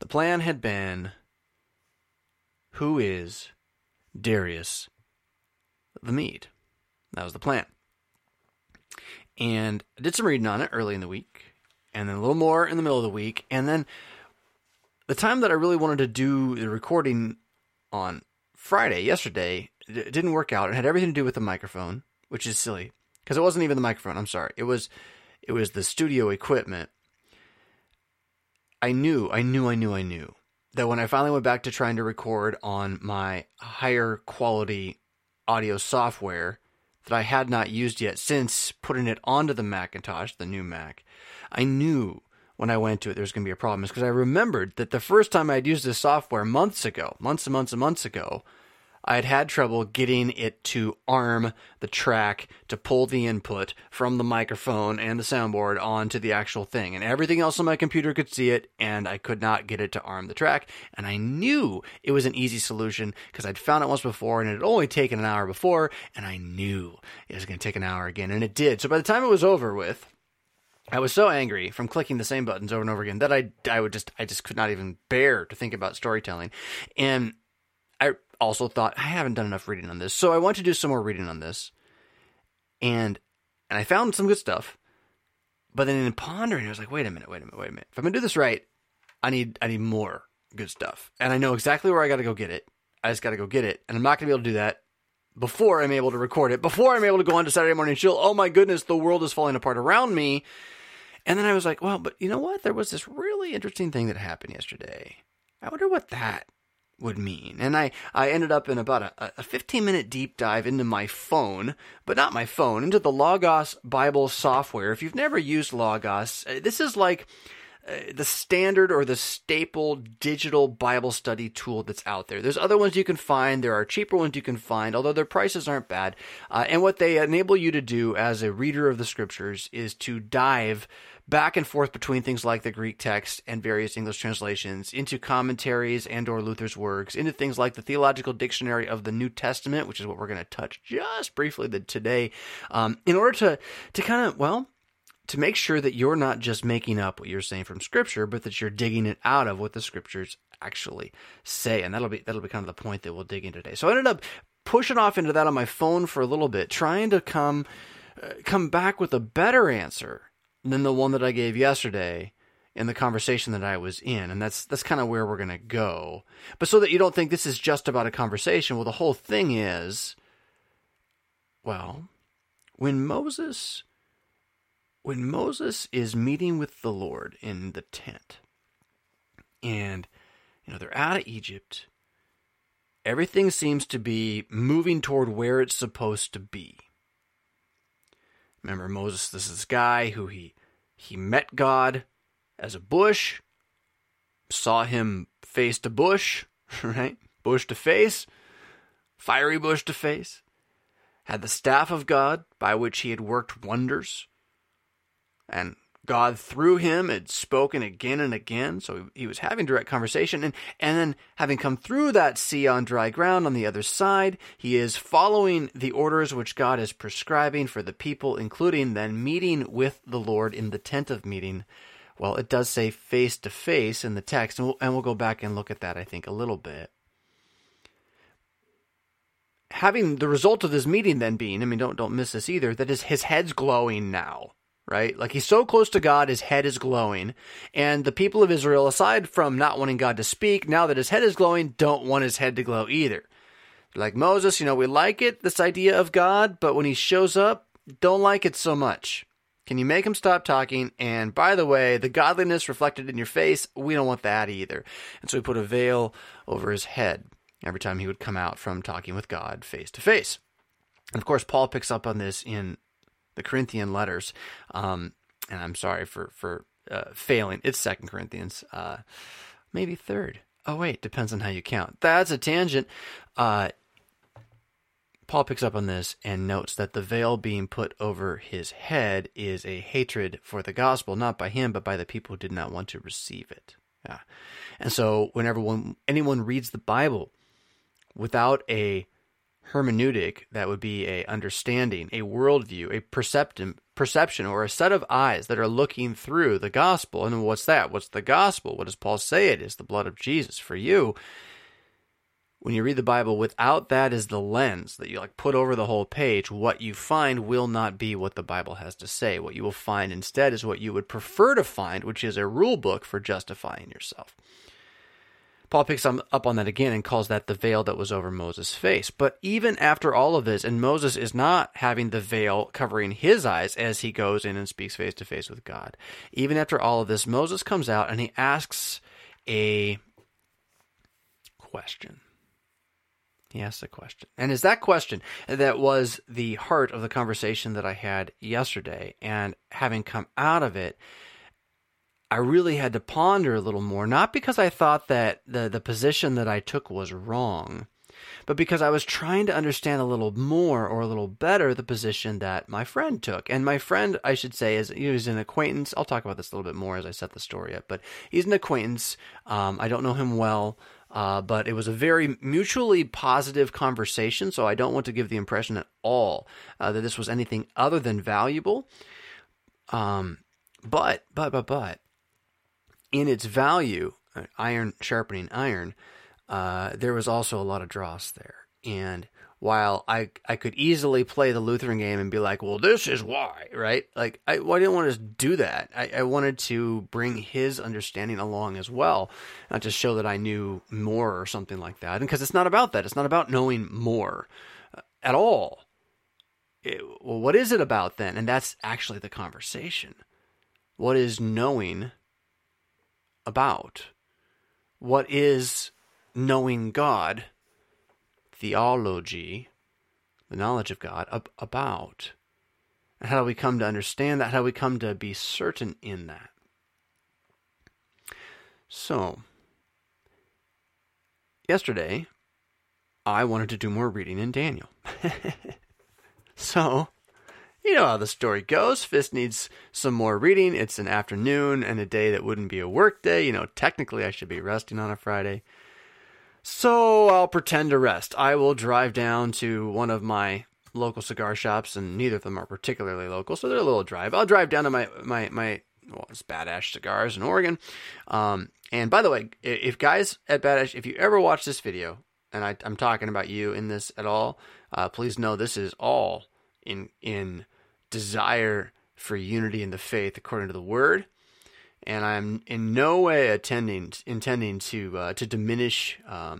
The plan had been, who is Darius the Mede? That was the plan. And I did some reading on it early in the week, and then a little more in the middle of the week, and then the time that I really wanted to do the recording on Friday, yesterday, it didn't work out. It had everything to do with the microphone, which is silly, because it wasn't even the microphone. I'm sorry. It was the studio equipment. I knew that when I finally went back to trying to record on my higher quality audio software that I had not used yet since putting it onto the Macintosh, the new Mac, I knew when I went to it there was going to be a problem. It's because I remembered that the first time I had used this software months and months ago, I had trouble getting it to arm the track to pull the input from the microphone and the soundboard onto the actual thing. And everything else on my computer could see it, and I could not get it to arm the track. And I knew it was an easy solution because I'd found it once before, and it had only taken an hour before, and I knew it was going to take an hour again, and it did. So by the time it was over with, I was so angry from clicking the same buttons over and over again that I just could not even bear to think about storytelling. And I also thought, I haven't done enough reading on this. So I went to do some more reading on this. And I found some good stuff. But then in pondering, I was like, wait a minute. If I'm going to do this right, I need more good stuff. And I know exactly where I got to go get it. I just got to go get it. And I'm not going to be able to do that before I'm able to record it, before I'm able to go on to Saturday Morning Chill. Oh my goodness, the world is falling apart around me. And then I was like, well, but you know what? There was this really interesting thing that happened yesterday. I wonder what that would mean. And I ended up in about a 15-minute deep dive into my phone, but not my phone, into the Logos Bible software. If you've never used Logos, this is like the standard or the staple digital Bible study tool that's out there. There's other ones you can find. There are cheaper ones you can find, although their prices aren't bad. And what they enable you to do as a reader of the scriptures is to dive back and forth between things like the Greek text and various English translations, into commentaries and or Luther's works, into things like the Theological Dictionary of the New Testament, which is what we're going to touch just briefly today, in order to kind of, well, to make sure that you're not just making up what you're saying from Scripture, but that you're digging it out of what the Scriptures actually say. And that'll be kind of the point that we'll dig into today. So I ended up pushing off into that on my phone for a little bit, trying to come back with a better answer than the one that I gave yesterday in the conversation that I was in. And that's kind of where we're going to go. But so that you don't think this is just about a conversation, well, the whole thing is, well, when Moses is meeting with the Lord in the tent, and they're out of Egypt, everything seems to be moving toward where it's supposed to be. Remember, Moses, this is this guy who he met God as a bush, saw him face to bush, right? Bush to face, fiery bush to face, had the staff of God by which he had worked wonders, and God through him had spoken again and again, so he was having direct conversation. And then having come through that sea on dry ground on the other side, he is following the orders which God is prescribing for the people, including then meeting with the Lord in the tent of meeting. Well, it does say face to face in the text, and we'll go back and look at that, I think, a little bit. Having the result of this meeting then being, don't miss this either, that is his head's glowing now. Right? Like, he's so close to God, his head is glowing. And the people of Israel, aside from not wanting God to speak, now that his head is glowing, don't want his head to glow either. Like Moses, we like it, this idea of God, but when he shows up, don't like it so much. Can you make him stop talking? And by the way, the godliness reflected in your face, we don't want that either. And so he put a veil over his head every time he would come out from talking with God face to face. And of course, Paul picks up on this in the Corinthian letters, and I'm sorry for failing. It's 2 Corinthians, maybe 3rd. Oh wait, depends on how you count. That's a tangent. Paul picks up on this and notes that the veil being put over his head is a hatred for the gospel, not by him, but by the people who did not want to receive it. Yeah. And so whenever anyone reads the Bible without a hermeneutic, that would be a understanding, a worldview, a perception or a set of eyes that are looking through the gospel. And what's that? What's the gospel? What does Paul say it is? The blood of Jesus for you. When you read the Bible without that as the lens that you like put over the whole page, what you find will not be what the Bible has to say. What you will find instead is what you would prefer to find, which is a rule book for justifying yourself. Paul picks up on that again and calls that the veil that was over Moses' face. But even after all of this, and Moses is not having the veil covering his eyes as he goes in and speaks face to face with God. Even after all of this, Moses comes out and he asks a question. He asks a question. And it's that question that was the heart of the conversation that I had yesterday. And having come out of it, I really had to ponder a little more, not because I thought that the position that I took was wrong, but because I was trying to understand a little more or a little better the position that my friend took. And my friend, I should say, he's an acquaintance. I'll talk about this a little bit more as I set the story up, but he's an acquaintance. I don't know him well. But it was a very mutually positive conversation, so I don't want to give the impression at all that this was anything other than valuable. But in its value, iron sharpening iron, there was also a lot of dross there. And while I could easily play the Lutheran game and be like, well, this is why, right? Like, I didn't want to do that. I wanted to bring his understanding along as well, not just show that I knew more or something like that. And because it's not about that. It's not about knowing more at all. Well, what is it about then? And that's actually the conversation. What is knowing about? What is knowing God? Theology, the knowledge of God, about. And how do we come to understand that? How do we come to be certain in that? So, yesterday, I wanted to do more reading in Daniel. So, you know how the story goes. Fist needs some more reading. It's an afternoon and a day that wouldn't be a work day. You know, technically I should be resting on a Friday. So I'll pretend to rest. I will drive down to one of my local cigar shops, and neither of them are particularly local, so they're a little drive. I'll drive down to my it's Bad Ash Cigars in Oregon. And by the way, if guys at Bad Ash, if you ever watch this video, and I'm talking about you in this at all, please know this is all in desire for unity in the faith according to the Word. And I'm in no way intending to diminish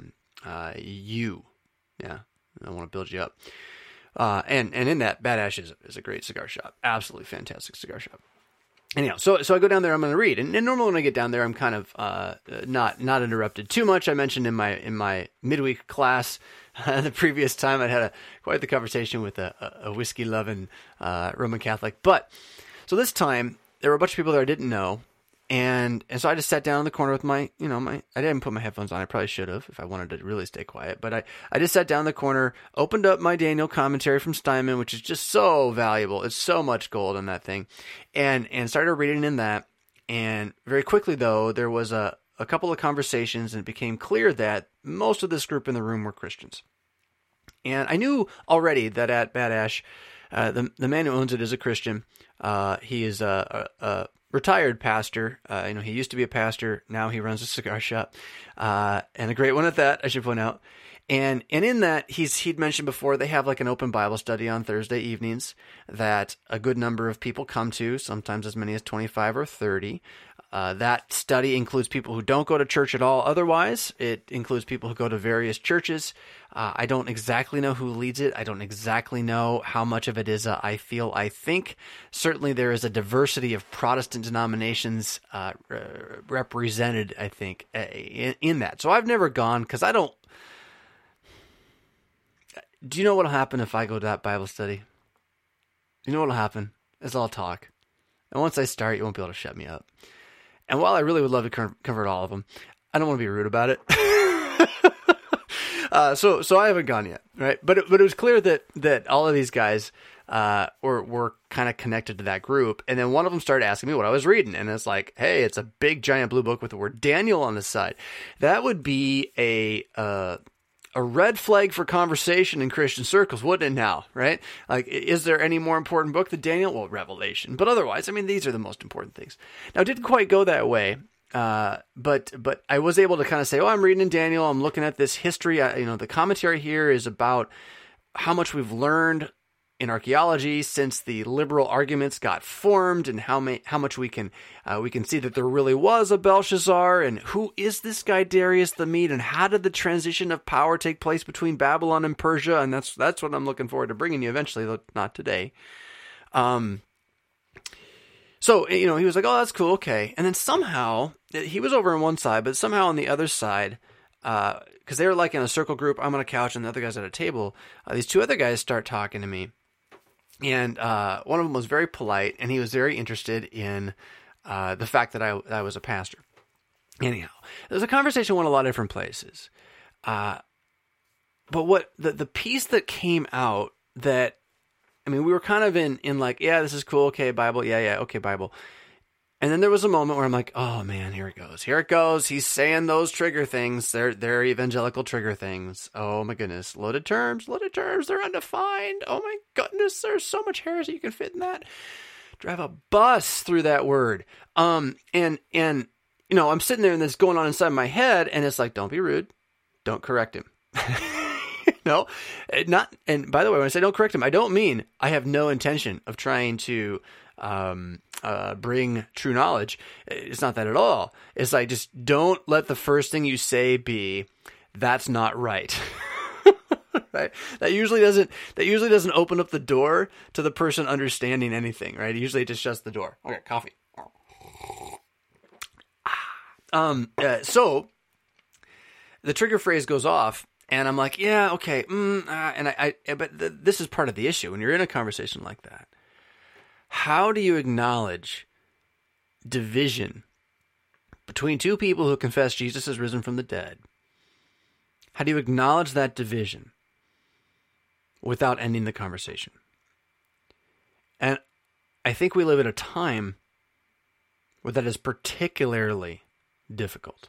you. Yeah, I want to build you up. And in that, Bad Ash is a great cigar shop. Absolutely fantastic cigar shop. Anyhow, so I go down there. I'm going to read, and normally when I get down there, I'm kind of not interrupted too much. I mentioned in my midweek class the previous time I had quite the conversation with a whiskey loving Roman Catholic. But so this time there were a bunch of people that I didn't know. And so I just sat down in the corner with I didn't put my headphones on. I probably should have if I wanted to really stay quiet. But I just sat down in the corner, opened up my Daniel commentary from Steinman, which is just so valuable. It's so much gold in that thing. And started reading in that. And very quickly, though, there was a couple of conversations, and it became clear that most of this group in the room were Christians. And I knew already that at Bad Ash, the man who owns it is a Christian. He is a retired pastor. He used to be a pastor. Now he runs a cigar shop, and a great one at that, I should point out. And in that, he'd mentioned before, they have like an open Bible study on Thursday evenings that a good number of people come to, sometimes as many as 25 or 30. That study includes people who don't go to church at all otherwise. It includes people who go to various churches. I don't exactly know who leads it. I don't exactly know how much of it is I think. Certainly there is a diversity of Protestant denominations represented, I think, in that. So I've never gone because I don't... Do you know what will happen if I go to that Bible study? You know what will happen? Is I'll talk. And once I start, you won't be able to shut me up. And while I really would love to convert all of them, I don't want to be rude about it. So I haven't gone yet, right? But it was clear that all of these guys were kind of connected to that group. And then one of them started asking me what I was reading. And it's like, hey, it's a big giant blue book with the word Daniel on the side. That would be a a red flag for conversation in Christian circles, wouldn't it now, right? Like, is there any more important book than Daniel? Well, Revelation. But otherwise, I mean, these are the most important things. Now, it didn't quite go that way, but I was able to kind of say, oh, I'm reading in Daniel, I'm looking at this history. The commentary here is about how much we've learned in archaeology since the liberal arguments got formed, and how much we can see that there really was a Belshazzar, and who is this guy Darius the Mede, and how did the transition of power take place between Babylon and Persia? And that's what I'm looking forward to bringing you eventually, though not today. So he was like, oh, that's cool, okay. And then somehow he was over on one side, but somehow on the other side, because they were like in a circle group, I'm on a couch and the other guy's at a table. These two other guys start talking to me. And one of them was very polite, and he was very interested in the fact that I was a pastor. Anyhow, the conversation went a lot of different places. But what the piece that came out that, I mean, we were kind of in like, yeah, this is cool, okay, Bible, yeah, okay, Bible. And then there was a moment where I'm like, oh man, here it goes. Here it goes. He's saying those trigger things. They're evangelical trigger things. Oh my goodness. Loaded terms. They're undefined. Oh my goodness. There's so much heresy you can fit in that. Drive a bus through that word. And I'm sitting there and this going on inside my head, and it's like, don't be rude. Don't correct him. No, not. And by the way, when I say don't correct him, I don't mean I have no intention of trying to bring true knowledge. It's not that at all. It's like, just don't let the first thing you say be, that's not right. Right? That usually doesn't open up the door to the person understanding anything, right? Usually it just shuts the door. Okay, coffee. So the trigger phrase goes off, and I'm like, yeah, okay. This is part of the issue when you're in a conversation like that. How do you acknowledge division between two people who confess Jesus has risen from the dead? How do you acknowledge that division without ending the conversation? And I think we live at a time where that is particularly difficult.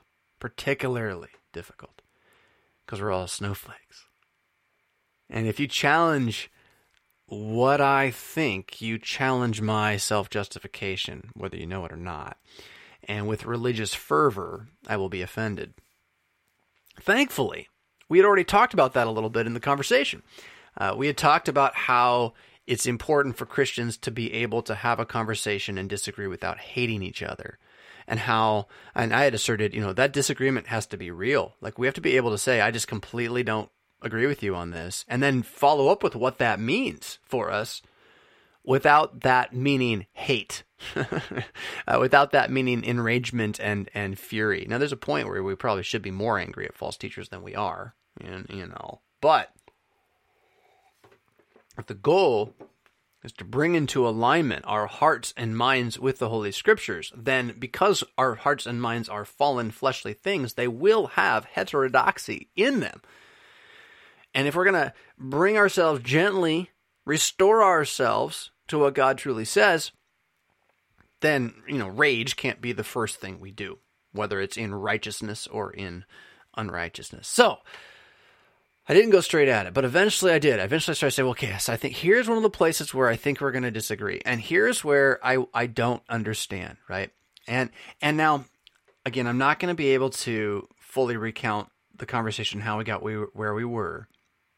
Because we're all snowflakes. And if you challenge what I think, you challenge my self-justification, whether you know it or not. And with religious fervor, I will be offended. Thankfully, we had already talked about that a little bit in the conversation. We had talked about how it's important for Christians to be able to have a conversation and disagree without hating each other. And I had asserted, that disagreement has to be real. Like, we have to be able to say, I just completely don't agree with you on this, and then follow up with what that means for us without that meaning hate, without that meaning enragement and fury. Now, there's a point where we probably should be more angry at false teachers than we are, but if the goal is to bring into alignment our hearts and minds with the Holy Scriptures, then because our hearts and minds are fallen fleshly things, they will have heterodoxy in them. And if we're going to bring ourselves gently, restore ourselves to what God truly says, then, rage can't be the first thing we do, whether it's in righteousness or in unrighteousness. So, I didn't go straight at it, but eventually I did. Eventually I started to say, well, okay, so I think here's one of the places where I think we're going to disagree. And here's where I don't understand, right? And now, again, I'm not going to be able to fully recount the conversation, how we got where we were.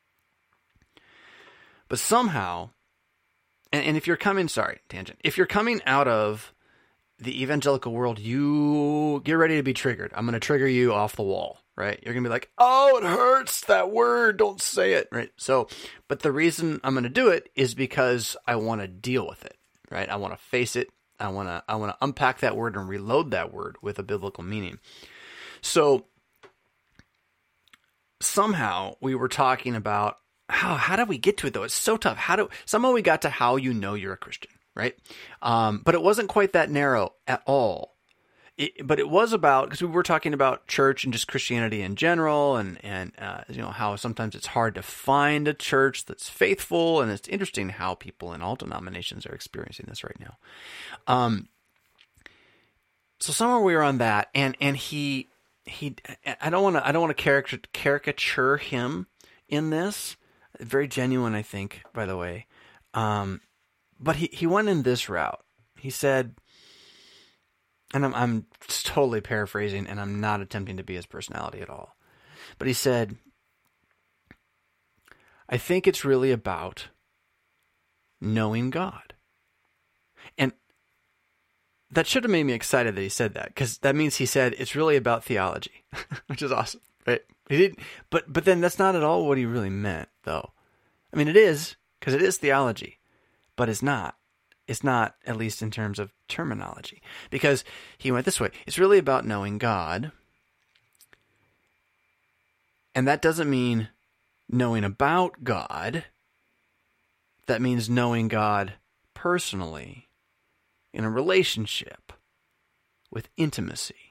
But somehow, and if you're coming, if you're coming out of the evangelical world, you get ready to be triggered. I'm going to trigger you off the wall, right? You're going to be like, oh, it hurts, that word, don't say it, right? So, but the reason I'm going to do it is because I want to deal with it, right? I want to face it. I want to unpack that word and reload that word with a biblical meaning. So, somehow we were talking about how did we get to it though? It's so tough. Somehow we got to how you know you're a Christian, right? But it wasn't quite that narrow at all. But it was about, because we were talking about church and just Christianity in general, and how sometimes it's hard to find a church that's faithful, and it's interesting how people in all denominations are experiencing this right now. So somewhere we were on that, and he I don't want to caricature him in this. Very genuine, I think, by the way. But he went in this route. He said, and I'm totally paraphrasing, and I'm not attempting to be his personality at all. But he said, I think it's really about knowing God. And that should have made me excited that he said that, because that means he said it's really about theology, which is awesome, right? He didn't, but then that's not at all what he really meant, though. I mean, it is, because it is theology, but it's not. It's not, at least in terms of terminology, because he went this way. It's really about knowing God, and that doesn't mean knowing about God. That means knowing God personally, in a relationship, with intimacy.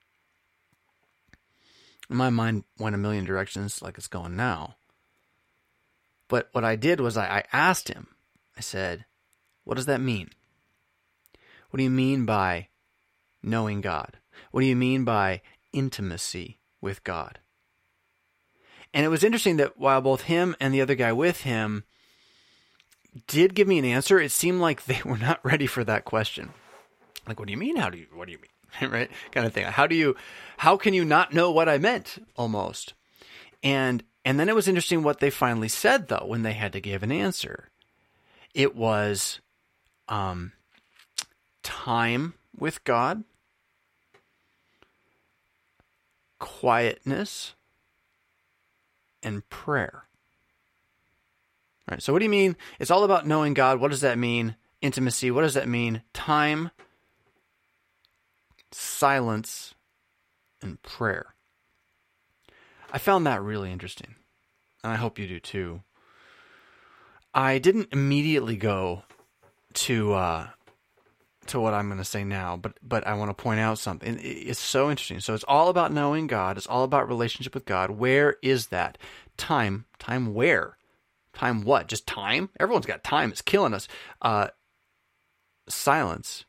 My mind went a million directions like it's going now. But what I did was I asked him, I said, what does that mean? What do you mean by knowing God? What do you mean by intimacy with God? And it was interesting that while both him and the other guy with him did give me an answer, it seemed like they were not ready for that question. Like, what do you mean? What do you mean? Right? Kind of thing. How can you not know what I meant? Almost. And then it was interesting what they finally said, though, when they had to give an answer. It was time with God, quietness, and prayer. Right. So what do you mean? It's all about knowing God. What does that mean? Intimacy. What does that mean? Time, silence, and prayer. I found that really interesting, and I hope you do too. I didn't immediately go to what I'm going to say now, but I want to point out something. It's so interesting. So it's all about knowing God. It's all about relationship with God. Where is that? Time. Time where? Time what? Just time? Everyone's got time. It's killing us. Silence.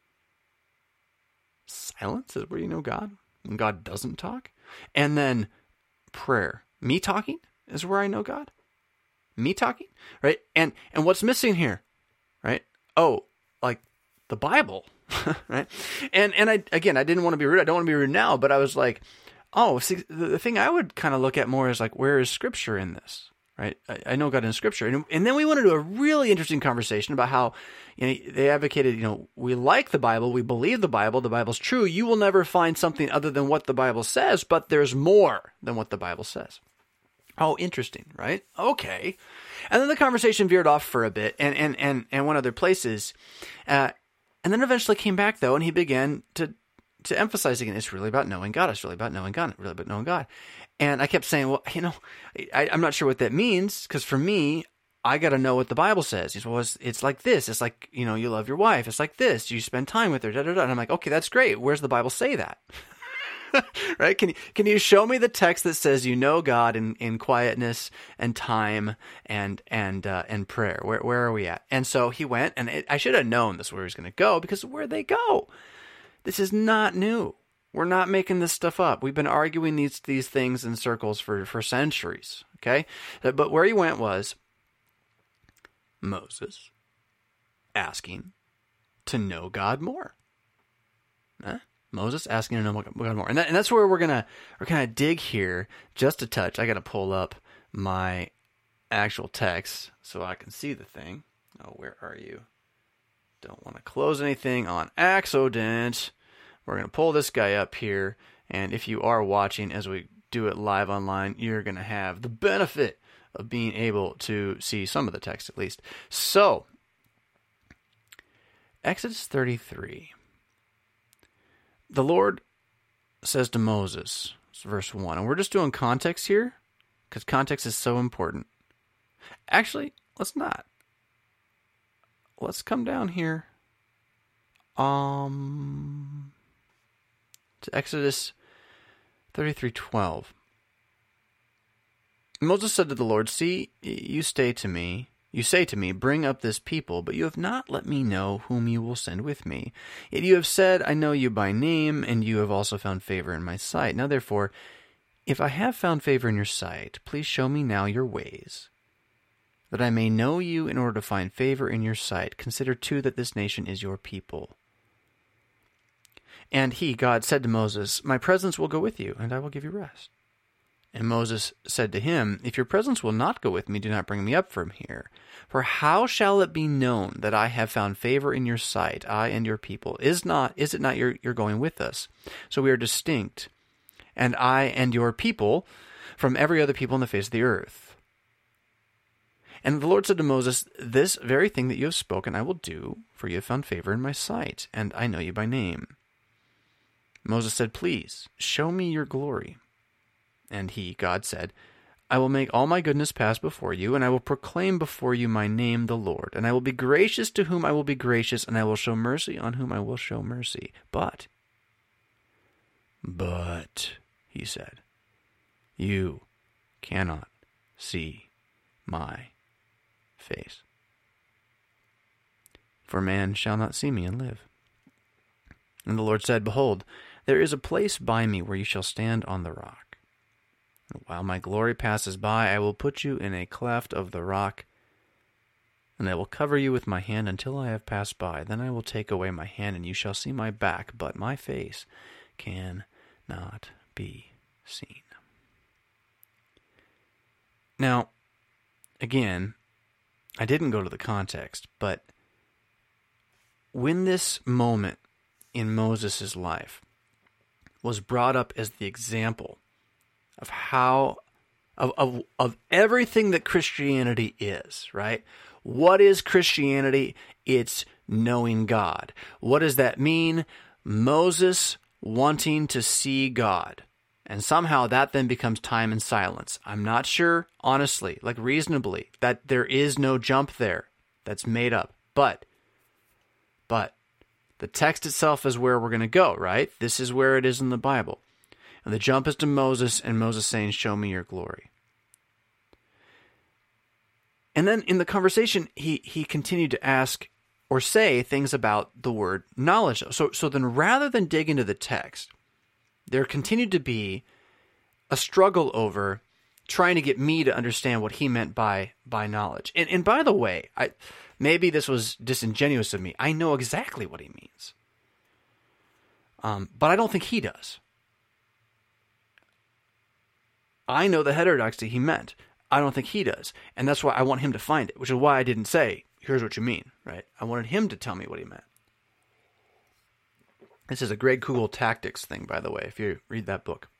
Silence is where you know God, when God doesn't talk. And then prayer. Me talking is where I know God. Me talking, right? And what's missing here, right? Oh, like the Bible, right? And I didn't want to be rude. I don't want to be rude now, but I was like, oh, see, the thing I would kind of look at more is like, where is Scripture in this? Right? I know God in Scripture. And then we went into a really interesting conversation about how, they advocated, we like the Bible, we believe the Bible's true. You will never find something other than what the Bible says, but there's more than what the Bible says. Oh, interesting, right? Okay. And then the conversation veered off for a bit and went other places. And then eventually came back, though, and he began to emphasize again, it's really about knowing God. It's really about knowing God. It's really about knowing God. And I kept saying, well, I'm not sure what that means, because for me, I got to know what the Bible says. He said, well, it's like this. It's like, you love your wife. It's like this. You spend time with her. Da, da, da. And I'm like, okay, that's great. Where's the Bible say that? Right? Can you show me the text that says you know God in quietness and time and prayer? Where are we at? And so he went, and I should have known this is where he was going to go, because where'd they go? This is not new. We're not making this stuff up. We've been arguing these things in circles for centuries, okay? But where he went was Moses asking to know God more. Moses asking to know God more. And that's where we're gonna dig here just a touch. I got to pull up my actual text so I can see the thing. Oh, where are you? Don't want to close anything on accident. We're going to pull this guy up here, and if you are watching as we do it live online, you're going to have the benefit of being able to see some of the text at least. So, Exodus 33. The Lord says to Moses, verse 1, and we're just doing context here, because context is so important. Actually, let's not. Let's come down here. To Exodus 33:12. Moses said to the Lord, see, you say to me, You say to me, bring up this people, but you have not let me know whom you will send with me. Yet you have said, I know you by name, and you have also found favor in my sight. Now therefore, if I have found favor in your sight, please show me now your ways, that I may know you in order to find favor in your sight. Consider too that this nation is your people. And he, God, said to Moses, my presence will go with you, and I will give you rest. And Moses said to him, if your presence will not go with me, do not bring me up from here. For how shall it be known that I have found favor in your sight, I and your people? Is it not you're going with us? So we are distinct, and I and your people, from every other people on the face of the earth. And the Lord said to Moses, this very thing that you have spoken I will do, for you have found favor in my sight, and I know you by name. Moses said, please, show me your glory. And he, God, said, I will make all my goodness pass before you, and I will proclaim before you my name, the Lord. And I will be gracious to whom I will be gracious, and I will show mercy on whom I will show mercy. But, he said, you cannot see my face. For man shall not see me and live. And the Lord said, behold, there is a place by me where you shall stand on the rock. And while my glory passes by, I will put you in a cleft of the rock, and I will cover you with my hand until I have passed by. Then I will take away my hand, and you shall see my back, but my face cannot be seen. Now, again, I didn't go to the context, but when this moment in Moses' life was brought up as the example of how, of everything that Christianity is, right? What is Christianity? It's knowing God. What does that mean? Moses wanting to see God. And somehow that then becomes time and silence. I'm not sure, honestly, like reasonably, that there is no jump there that's made up. But the text itself is where we're going to go, right? This is where it is in the Bible. And the jump is to Moses, and Moses saying, show me your glory. And then in the conversation, he continued to ask or say things about the word knowledge. So then rather than dig into the text, there continued to be a struggle over trying to get me to understand what he meant by knowledge. And by the way, maybe this was disingenuous of me. I know exactly what he means. But I don't think he does. I know the heterodoxy he meant. I don't think he does. And that's why I want him to find it, which is why I didn't say, here's what you mean, right? I wanted him to tell me what he meant. This is a Greg Kugel Tactics thing, by the way, if you read that book.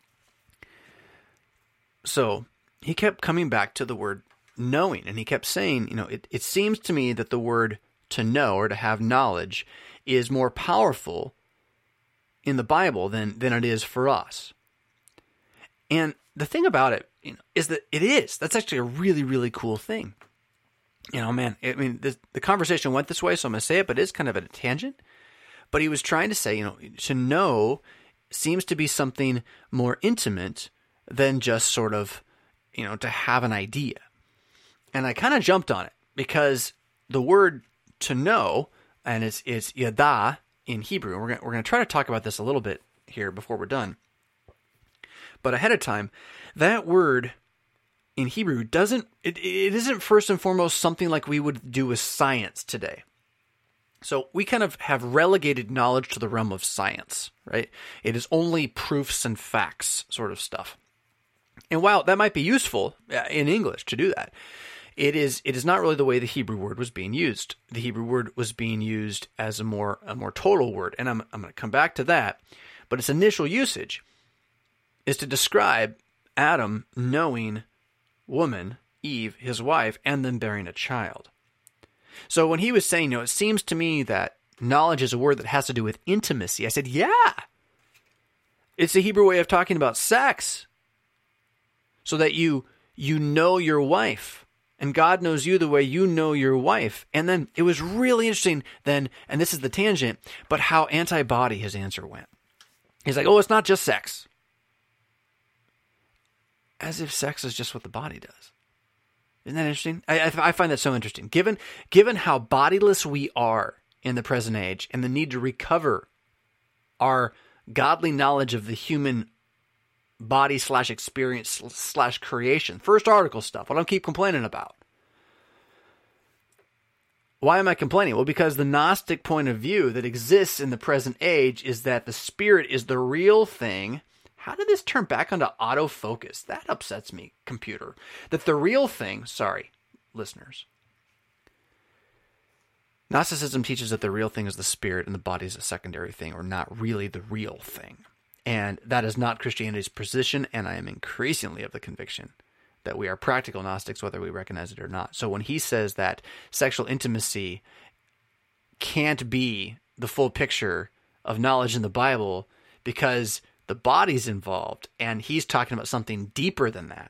So he kept coming back to the word knowing, and he kept saying, it seems to me that the word to know or to have knowledge is more powerful in the Bible than it is for us. And the thing about it is that it is. That's actually a really, really cool thing. The conversation went this way, so I'm going to say it, but it's kind of at a tangent. But he was trying to say, to know seems to be something more intimate than just sort of, to have an idea. And I kind of jumped on it because the word to know, and it's yada in Hebrew. We're going to try to talk about this a little bit here before we're done. But ahead of time, that word in Hebrew it isn't first and foremost something like we would do with science today. So we kind of have relegated knowledge to the realm of science, right? It is only proofs and facts sort of stuff. And while that might be useful in English to do that, it is not really the way the Hebrew word was being used. The Hebrew word was being used as a more total word, and I'm going to come back to that. But its initial usage is to describe Adam knowing woman, Eve, his wife, and then bearing a child. So when he was saying, it seems to me that knowledge is a word that has to do with intimacy, I said, yeah. It's the Hebrew way of talking about sex. So that you know your wife, and God knows you the way you know your wife. And then it was really interesting then, and this is the tangent, but how anti-body his answer went. He's like, it's not just sex. As if sex is just what the body does. Isn't that interesting? I find that so interesting. Given how bodiless we are in the present age and the need to recover our godly knowledge of the human body / experience / creation. First article stuff. What I don't keep complaining about. Why am I complaining? Well, because the Gnostic point of view that exists in the present age is that the spirit is the real thing. How did this turn back onto autofocus? That upsets me, computer. That the real thing, sorry, listeners. Gnosticism teaches that the real thing is the spirit and the body is a secondary thing, or not really the real thing. And that is not Christianity's position, and I am increasingly of the conviction that we are practical Gnostics, whether we recognize it or not. So when he says that sexual intimacy can't be the full picture of knowledge in the Bible because the body's involved, and he's talking about something deeper than that,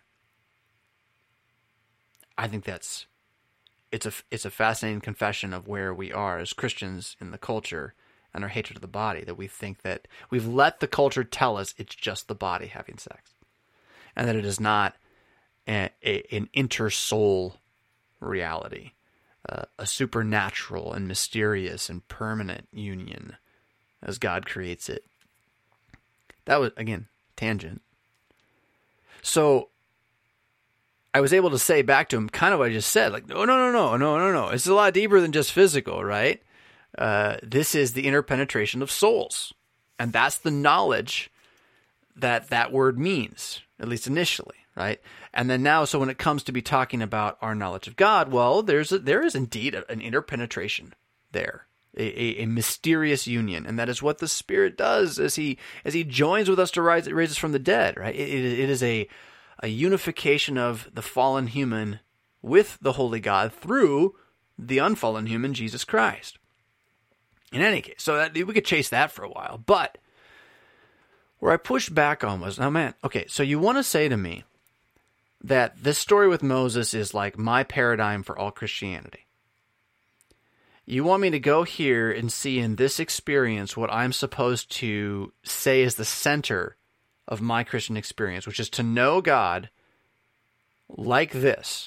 I think it's a fascinating confession of where we are as Christians in the culture and our hatred of the body, that we think that we've let the culture tell us it's just the body having sex, and that it is not an intersoul reality, a supernatural and mysterious and permanent union as God creates it. That was, again, tangent. So I was able to say back to him kind of what I just said, like, no. It's a lot deeper than just physical, right? This is the interpenetration of souls. And that's the knowledge that word means, at least initially, right? And then now, so when it comes to be talking about our knowledge of God, well, there is indeed an interpenetration there, a mysterious union, and that is what the Spirit does as he joins with us to raise us from the dead, right? It is a unification of the fallen human with the holy God through the unfallen human, Jesus Christ. In any case, so we could chase that for a while, but where I pushed back on was, so you want to say to me that this story with Moses is like my paradigm for all Christianity. You want me to go here and see in this experience what I'm supposed to say is the center of my Christian experience, which is to know God like this.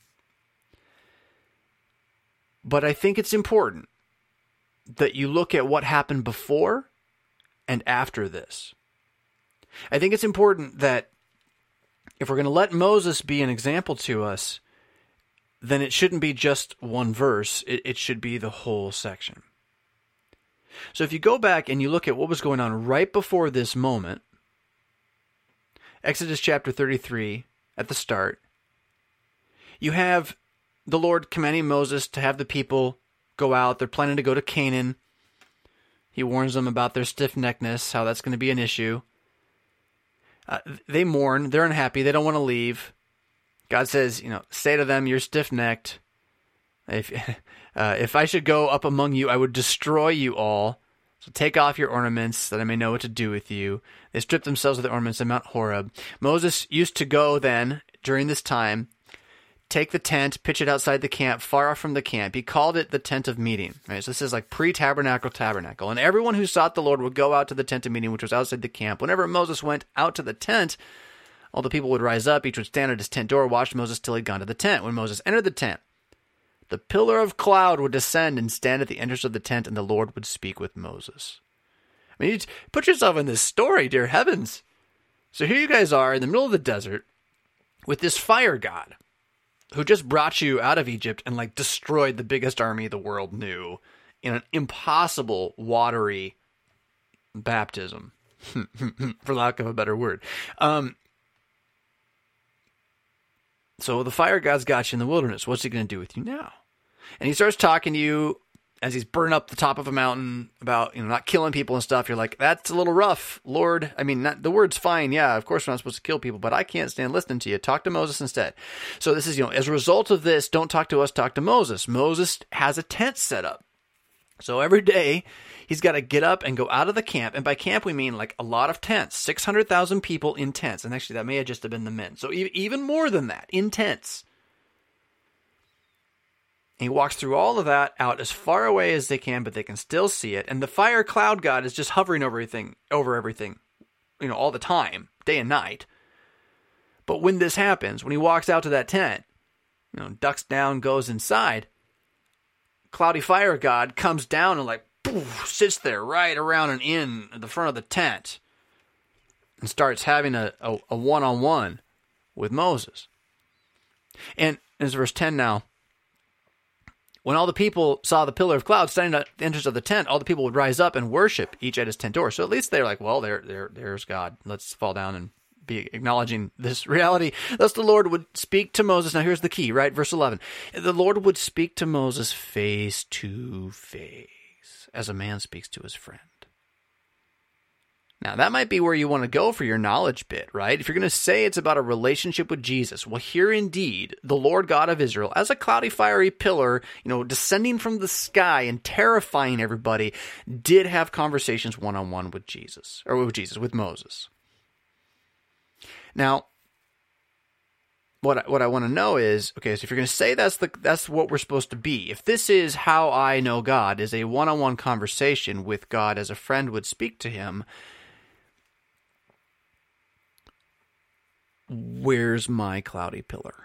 But I think it's important that you look at what happened before and after this. I think it's important that if we're going to let Moses be an example to us, then it shouldn't be just one verse. It should be the whole section. So if you go back and you look at what was going on right before this moment, Exodus chapter 33 at the start, you have the Lord commanding Moses to have the people go out. They're planning to go to Canaan. He warns them about their stiff-neckedness, how that's going to be an issue. They mourn. They're unhappy. They don't want to leave. God says, say to them, you're stiff-necked. If I should go up among you, I would destroy you all. So take off your ornaments, that I may know what to do with you. They stripped themselves of their ornaments at Mount Horeb. Moses used to go then, during this time, take the tent, pitch it outside the camp, far off from the camp. He called it the tent of meeting. Right? So this is like pre-tabernacle tabernacle. And everyone who sought the Lord would go out to the tent of meeting, which was outside the camp. Whenever Moses went out to the tent, all the people would rise up. Each would stand at his tent door, watch Moses till he'd gone to the tent. When Moses entered the tent, the pillar of cloud would descend and stand at the entrance of the tent, and the Lord would speak with Moses. I mean, you put yourself in this story, dear heavens. So here you guys are in the middle of the desert with this fire god who just brought you out of Egypt and destroyed the biggest army the world knew in an impossible watery baptism, for lack of a better word. So the fire god's got you in the wilderness. What's he going to do with you now? And he starts talking to you as he's burning up the top of a mountain about, not killing people and stuff. You're like, that's a little rough, Lord. I mean, the word's fine. Yeah, of course we're not supposed to kill people, but I can't stand listening to you. Talk to Moses instead. So this is, as a result of this, don't talk to us, talk to Moses. Moses has a tent set up. So every day he's got to get up and go out of the camp. And by camp, we mean a lot of tents, 600,000 people in tents. And actually that may have just have been the men. So even more than that, in tents. And he walks through all of that out as far away as they can, but they can still see it. And the fire cloud god is just hovering over everything, all the time, day and night. But when this happens, when he walks out to that tent, ducks down, goes inside. Cloudy fire god comes down and like poof, sits there right around and in at the front of the tent and starts having a one-on-one with Moses. And as verse 10 now, when all the people saw the pillar of cloud standing at the entrance of the tent, all the people would rise up and worship, each at his tent door. So at least they're like, well, there's God. Let's fall down and be acknowledging this reality. Thus the Lord would speak to Moses. Now here's the key, right? Verse 11. The Lord would speak to Moses face to face, as a man speaks to his friend. Now, that might be where you want to go for your knowledge bit, right? If you're going to say it's about a relationship with Jesus, well, here indeed, the Lord God of Israel, as a cloudy, fiery pillar, descending from the sky and terrifying everybody, did have conversations one-on-one with Jesus, with Moses. Now, what I want to know is, okay, so if you're going to say that's what we're supposed to be, if this is how I know God, is a one-on-one conversation with God as a friend would speak to him, where's my cloudy pillar?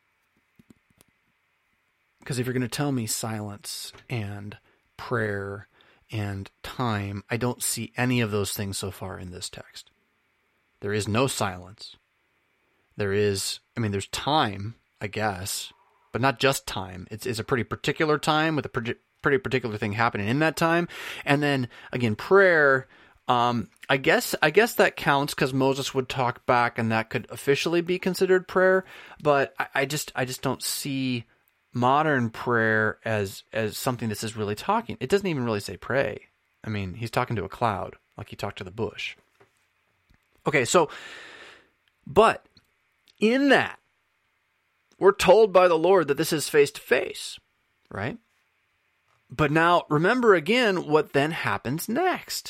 Because if you're going to tell me silence and prayer and time, I don't see any of those things so far in this text. There is no silence. There's time, I guess, but not just time. It's a pretty particular time with a pretty particular thing happening in that time. And then, again, prayer, I guess that counts because Moses would talk back and that could officially be considered prayer. But I just don't see modern prayer as something that is really talking. It doesn't even really say pray. I mean, he's talking to a cloud like he talked to the bush. Okay, so, but in that, we're told by the Lord that this is face to face, right? But now remember again what then happens next.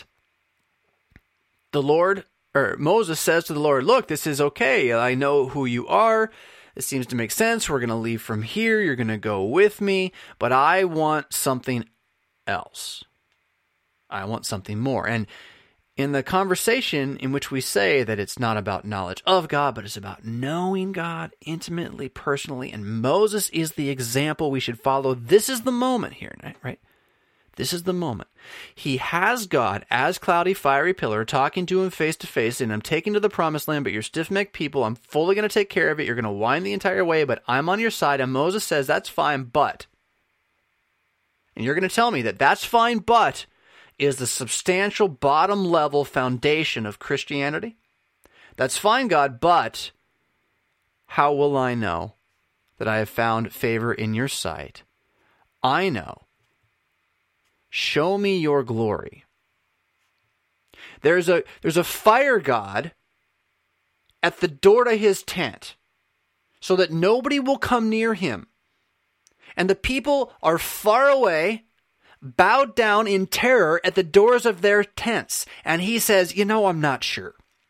Moses says to the Lord, look, this is okay. I know who you are. It seems to make sense. We're going to leave from here. You're going to go with me, but I want something else. I want something more. And in the conversation in which we say that it's not about knowledge of God, but it's about knowing God intimately, personally, and Moses is the example we should follow. This is the moment here, right? This is the moment. He has God as cloudy, fiery pillar, talking to him face to face, and I'm taking to the promised land, but you're stiff-necked people. I'm fully going to take care of it. You're going to whine the entire way, but I'm on your side. And Moses says, that's fine, but. And you're going to tell me that that's fine, but is the substantial bottom level foundation of Christianity? That's fine, God, but how will I know that I have found favor in your sight? I know. Show me your glory. There's a fire god at the door to his tent so that nobody will come near him. And the people are far away, bowed down in terror at the doors of their tents. And he says, I'm not sure.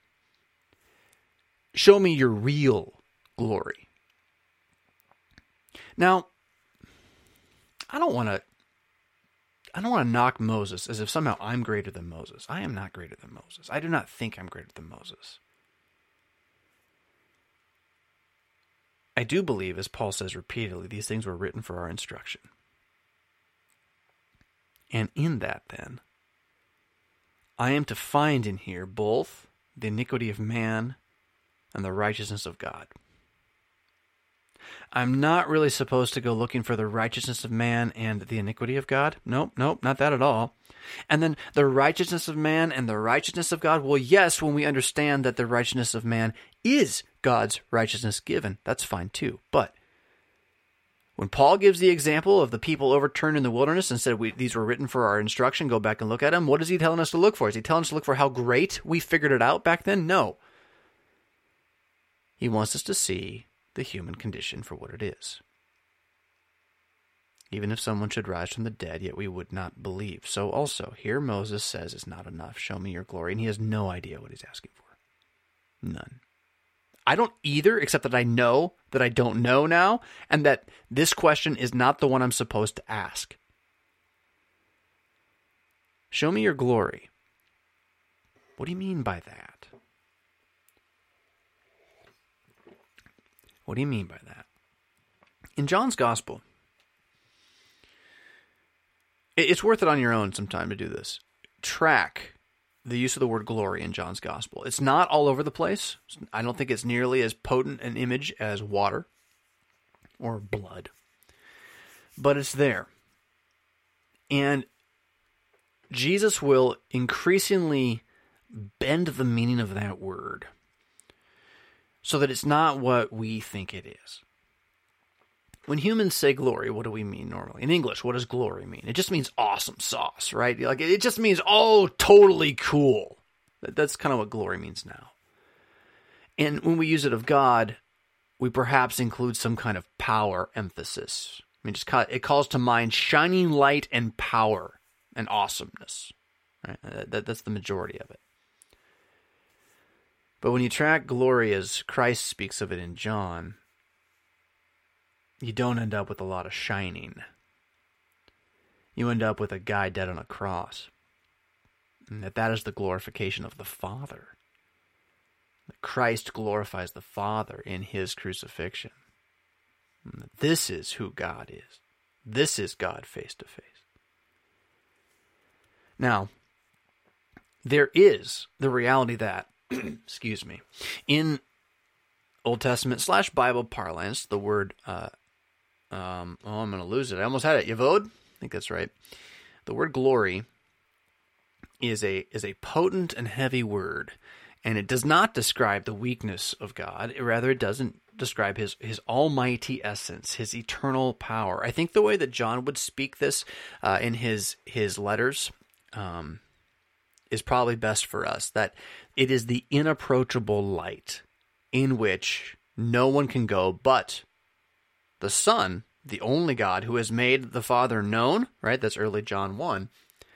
Show me your real glory. Now, I don't want to knock Moses as if somehow I'm greater than Moses. I am not greater than Moses. I do not think I'm greater than Moses. I do believe, as Paul says repeatedly, these things were written for our instruction. And in that, then, I am to find in here both the iniquity of man and the righteousness of God. I'm not really supposed to go looking for the righteousness of man and the iniquity of God. Nope, not that at all. And then the righteousness of man and the righteousness of God. Well, yes, when we understand that the righteousness of man is God's righteousness given, that's fine too. But when Paul gives the example of the people overturned in the wilderness and said these were written for our instruction, go back and look at them, what is he telling us to look for? Is he telling us to look for how great we figured it out back then? No. He wants us to see the human condition for what it is. Even if someone should rise from the dead, yet we would not believe. So also, here Moses says it's not enough. Show me your glory. And he has no idea what he's asking for. None. I don't either, except that I know that I don't know now, and that this question is not the one I'm supposed to ask. Show me your glory. What do you mean by that? What do you mean by that? In John's Gospel, it's worth it on your own sometime to do this. Track the use of the word glory in John's Gospel. It's not all over the place. I don't think it's nearly as potent an image as water or blood. But it's there. And Jesus will increasingly bend the meaning of that word so that it's not what we think it is. When humans say glory, what do we mean normally? In English, what does glory mean? It just means awesome sauce, right? Like it just means, oh, totally cool. That's kind of what glory means now. And when we use it of God, we perhaps include some kind of power emphasis. I mean, it calls to mind shining light and power and awesomeness. Right? That's the majority of it. But when you track glory as Christ speaks of it in John, you don't end up with a lot of shining. You end up with a guy dead on a cross. And that is the glorification of the Father. That Christ glorifies the Father in his crucifixion. And this is who God is. This is God face to face. Now, there is the reality that, excuse me, in Old Testament / Bible parlance, the word, I'm going to lose it. I almost had it. Yavod? I think that's right. The word glory is a potent and heavy word, and it does not describe the weakness of God. Rather, it doesn't describe his almighty essence, his eternal power. I think the way that John would speak this in his letters is probably best for us, that it is the inapproachable light in which no one can go but the Son, the only God who has made the Father known, right? That's early John 1.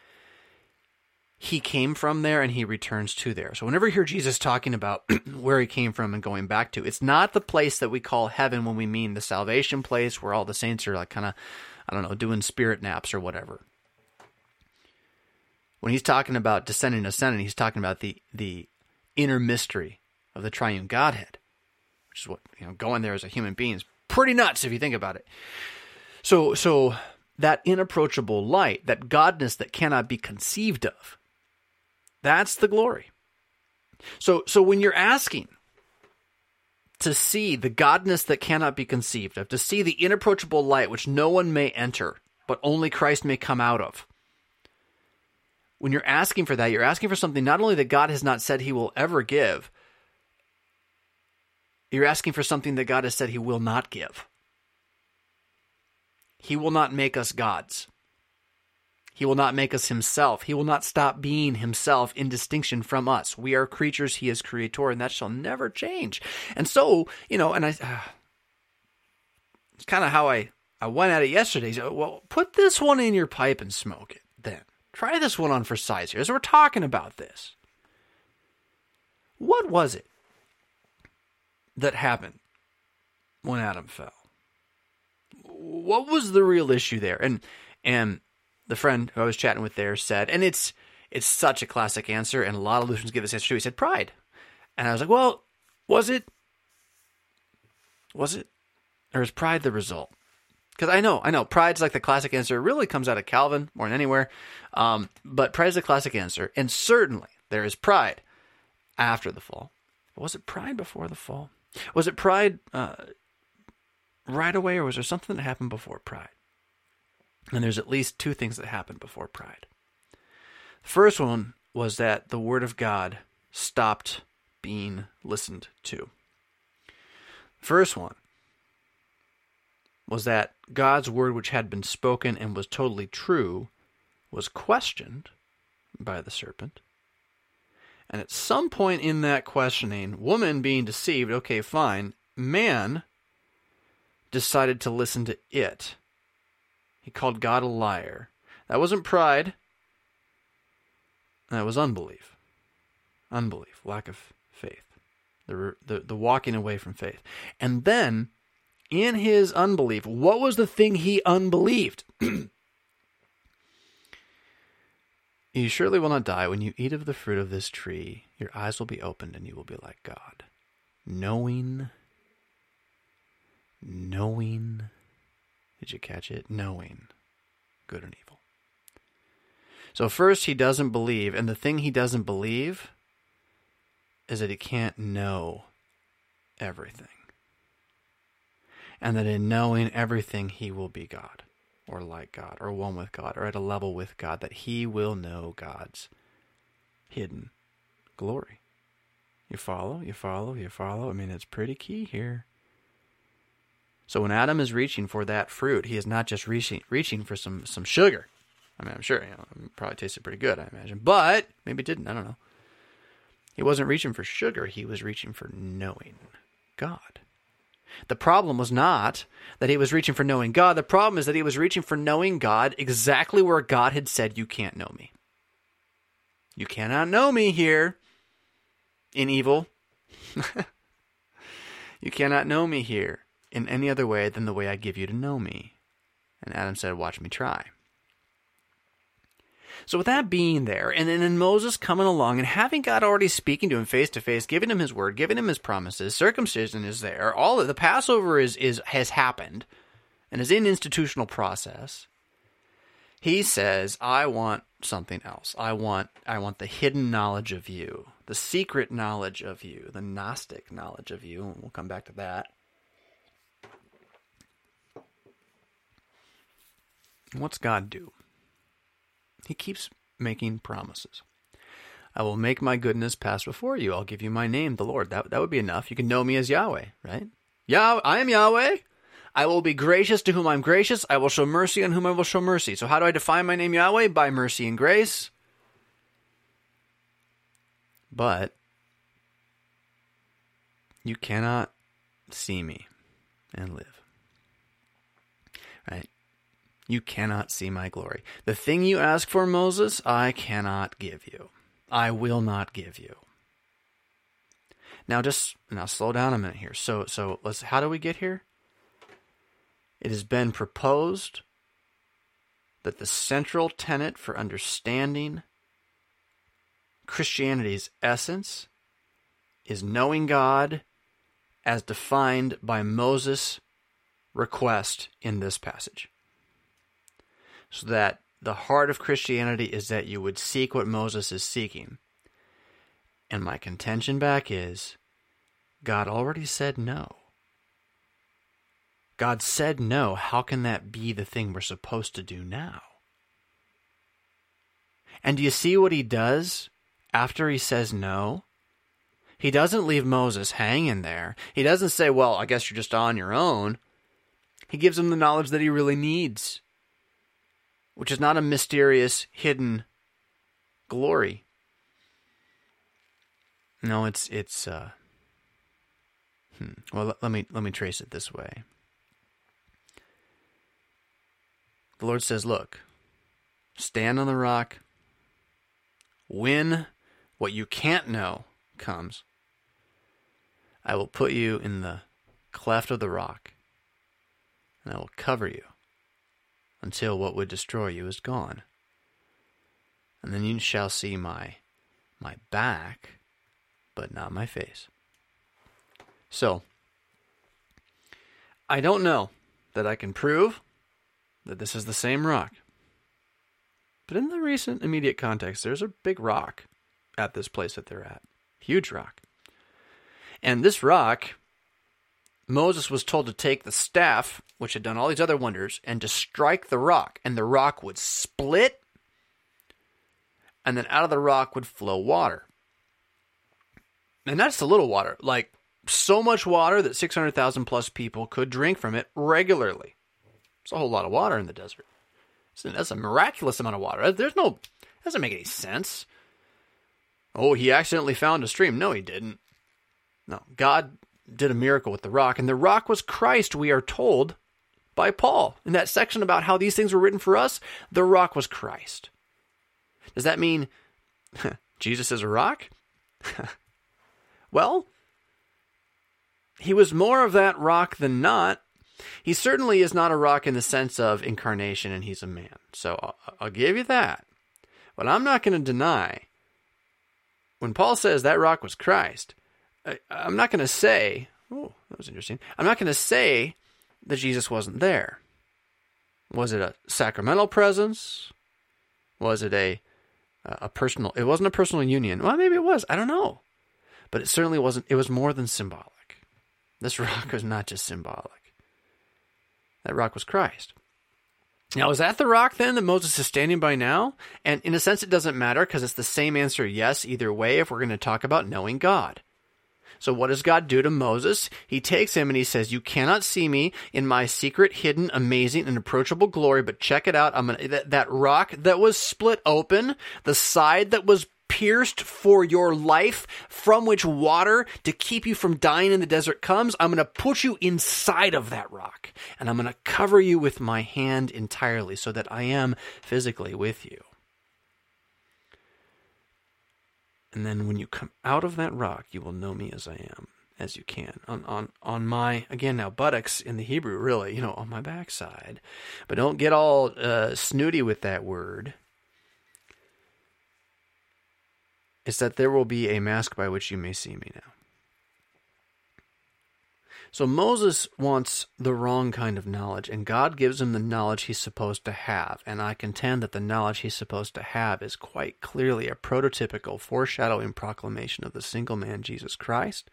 He came from there and he returns to there. So whenever you hear Jesus talking about where he came from and going back to, it's not the place that we call heaven when we mean the salvation place where all the saints are like kind of, I don't know, doing spirit naps or whatever. When he's talking about descending and ascending, he's talking about the inner mystery of the triune Godhead, which is what, going there as a human being is pretty nuts if you think about it. So that inapproachable light, that godness that cannot be conceived of, that's the glory. So when you're asking to see the godness that cannot be conceived of, to see the inapproachable light which no one may enter, but only Christ may come out of, when you're asking for that, you're asking for something not only that God has not said he will ever give, you're asking for something that God has said he will not give. He will not make us gods. He will not make us himself. He will not stop being himself in distinction from us. We are creatures, he is creator, and that shall never change. And so, and it's kind of how I went at it yesterday. So, well, put this one in your pipe and smoke it then. Try this one on for size here. As we're talking about this, what was it that happened when Adam fell? What was the real issue there? And the friend who I was chatting with there said, and it's such a classic answer, and a lot of Lutherans give this answer too. He said pride. And I was like, well, was it? Or is pride the result? Because I know, pride's like the classic answer. It really comes out of Calvin more than anywhere. But pride is the classic answer. And certainly there is pride after the fall. Was it pride before the fall? Was it pride right away, or was there something that happened before pride? And there's at least two things that happened before pride. The first one was that the word of God stopped being listened to. The first one was that God's word, which had been spoken and was totally true, was questioned by the serpent. And at some point in that questioning, woman being deceived, okay, fine, man decided to listen to it. He called God a liar. That wasn't pride. That was unbelief. Unbelief, lack of faith. The walking away from faith. And then, in his unbelief, what was the thing he unbelieved? You surely will not die. When you eat of the fruit of this tree, your eyes will be opened and you will be like God. Knowing Did you catch it? Knowing good and evil. So first, he doesn't believe, and the thing he doesn't believe is that he can't know everything. And that in knowing everything, he will be God, or like God, or one with God, or at a level with God, that he will know God's hidden glory. You follow? You follow? You follow? I mean, it's pretty key here. So when Adam is reaching for that fruit, he is not just reaching for some sugar. I mean, I'm sure, it probably tasted pretty good, I imagine. But maybe it didn't, I don't know. He wasn't reaching for sugar, he was reaching for knowing God. The problem was not that he was reaching for knowing God. The problem is that he was reaching for knowing God exactly where God had said, you can't know me. You cannot know me here in evil. You cannot know me here in any other way than the way I give you to know me. And Adam said, watch me try. So with that being there, and then Moses coming along and having God already speaking to him face to face, giving him his word, giving him his promises, circumcision is there, all of the Passover has happened and is in institutional process. He says, I want something else. I want the hidden knowledge of you, the secret knowledge of you, the Gnostic knowledge of you, and we'll come back to that. What's God do? He keeps making promises. I will make my goodness pass before you. I'll give you my name, the Lord. That would be enough. You can know me as Yahweh, right? I am Yahweh. I will be gracious to whom I'm gracious. I will show mercy on whom I will show mercy. So how do I define my name Yahweh? By mercy and grace. But you cannot see me and live. Right? You cannot see my glory. The thing you ask for, Moses, I cannot give you. I will not give you. Now slow down a minute here. So how do we get here? It has been proposed that the central tenet for understanding Christianity's essence is knowing God as defined by Moses' request in this passage. So that the heart of Christianity is that you would seek what Moses is seeking. And my contention back is, God already said no. God said no. How can that be the thing we're supposed to do now? And do you see what he does after he says no? He doesn't leave Moses hanging there. He doesn't say, well, I guess you're just on your own. He gives him the knowledge that he really needs, which is not a mysterious, hidden glory. No, well, let me trace it this way. The Lord says, look, stand on the rock. When what you can't know comes, I will put you in the cleft of the rock, and I will cover you until what would destroy you is gone. And then you shall see my back, but not my face. So, I don't know that I can prove that this is the same rock. But in the recent immediate context, there's a big rock at this place that they're at. Huge rock. And this rock, Moses was told to take the staff, which had done all these other wonders, and to strike the rock. And the rock would split, and then out of the rock would flow water. And that's a little water. Like, so much water that 600,000 plus people could drink from it regularly. It's a whole lot of water in the desert. That's a miraculous amount of water. Doesn't make any sense. Oh, he accidentally found a stream. No, he didn't. No, God did a miracle with the rock, and the rock was Christ, we are told by Paul. In that section about how these things were written for us, the rock was Christ. Does that mean Jesus is a rock? Well, he was more of that rock than not. He certainly is not a rock in the sense of incarnation, and he's a man. So I'll give you that. But I'm not going to deny, when Paul says that rock was Christ, I'm not going to say, oh, that was interesting. I'm not going to say that Jesus wasn't there. Was it a sacramental presence? Was it a personal? It wasn't a personal union. Well, maybe it was. I don't know. But it certainly wasn't. It was more than symbolic. This rock was not just symbolic. That rock was Christ. Now, is that the rock then that Moses is standing by now? And in a sense, it doesn't matter because it's the same answer yes either way if we're going to talk about knowing God. So what does God do to Moses? He takes him and he says, you cannot see me in my secret, hidden, amazing, and approachable glory, but check it out. That rock that was split open, the side that was pierced for your life, from which water to keep you from dying in the desert comes, I'm going to put you inside of that rock, and I'm going to cover you with my hand entirely so that I am physically with you. And then when you come out of that rock, you will know me as I am, as you can. On my, again now, buttocks in the Hebrew, really, on my backside. But don't get all snooty with that word. It's that there will be a mask by which you may see me now. So Moses wants the wrong kind of knowledge, and God gives him the knowledge he's supposed to have. And I contend that the knowledge he's supposed to have is quite clearly a prototypical foreshadowing proclamation of the single man, Jesus Christ,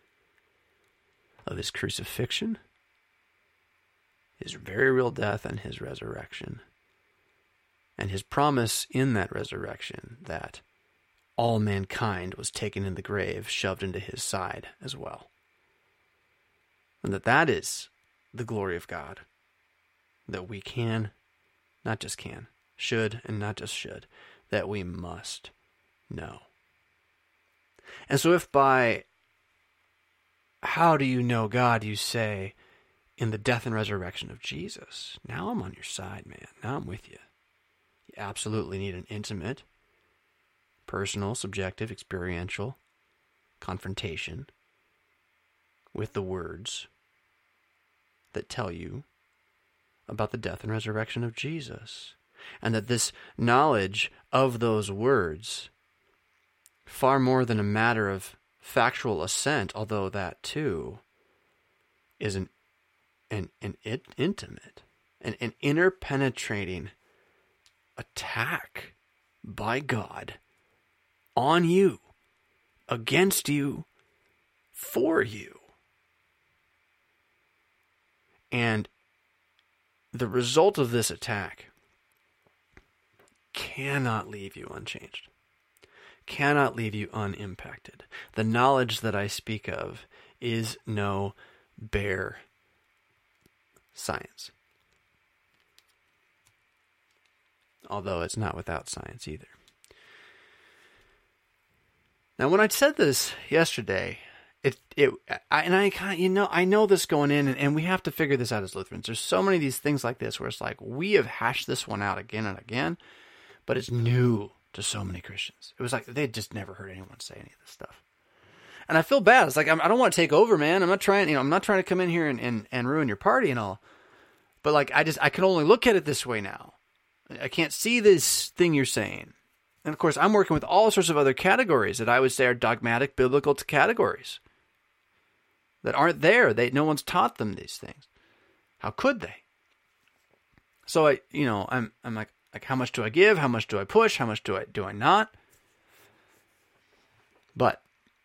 of his crucifixion, his very real death, and his resurrection, and his promise in that resurrection that all mankind was taken in the grave, shoved into his side as well. And that is the glory of God, that we can, not just can, should, and not just should, that we must know. And so if by how do you know God, you say, in the death and resurrection of Jesus, now I'm on your side, man. Now I'm with you. You absolutely need an intimate, personal, subjective, experiential confrontation with the words that tell you about the death and resurrection of Jesus. And that this knowledge of those words, far more than a matter of factual assent, although that too is an intimate, an interpenetrating attack by God on you, against you, for you. And the result of this attack cannot leave you unchanged, cannot leave you unimpacted. The knowledge that I speak of is no bare science, although it's not without science either. Now, when I said this yesterday, I know this going in, and we have to figure this out as Lutherans. There's so many of these things like this where it's like, we have hashed this one out again and again, but it's new to so many Christians. It was like they'd just never heard anyone say any of this stuff. And I feel bad. It's like, I don't want to take over, man. I'm not trying to come in here and ruin your party and all. But like, I can only look at it this way now. I can't see this thing you're saying. And of course, I'm working with all sorts of other categories that I would say are dogmatic biblical categories that aren't there. No one's taught them these things. How could they? So I'm like, how much do I give? How much do I push? How much do I not? But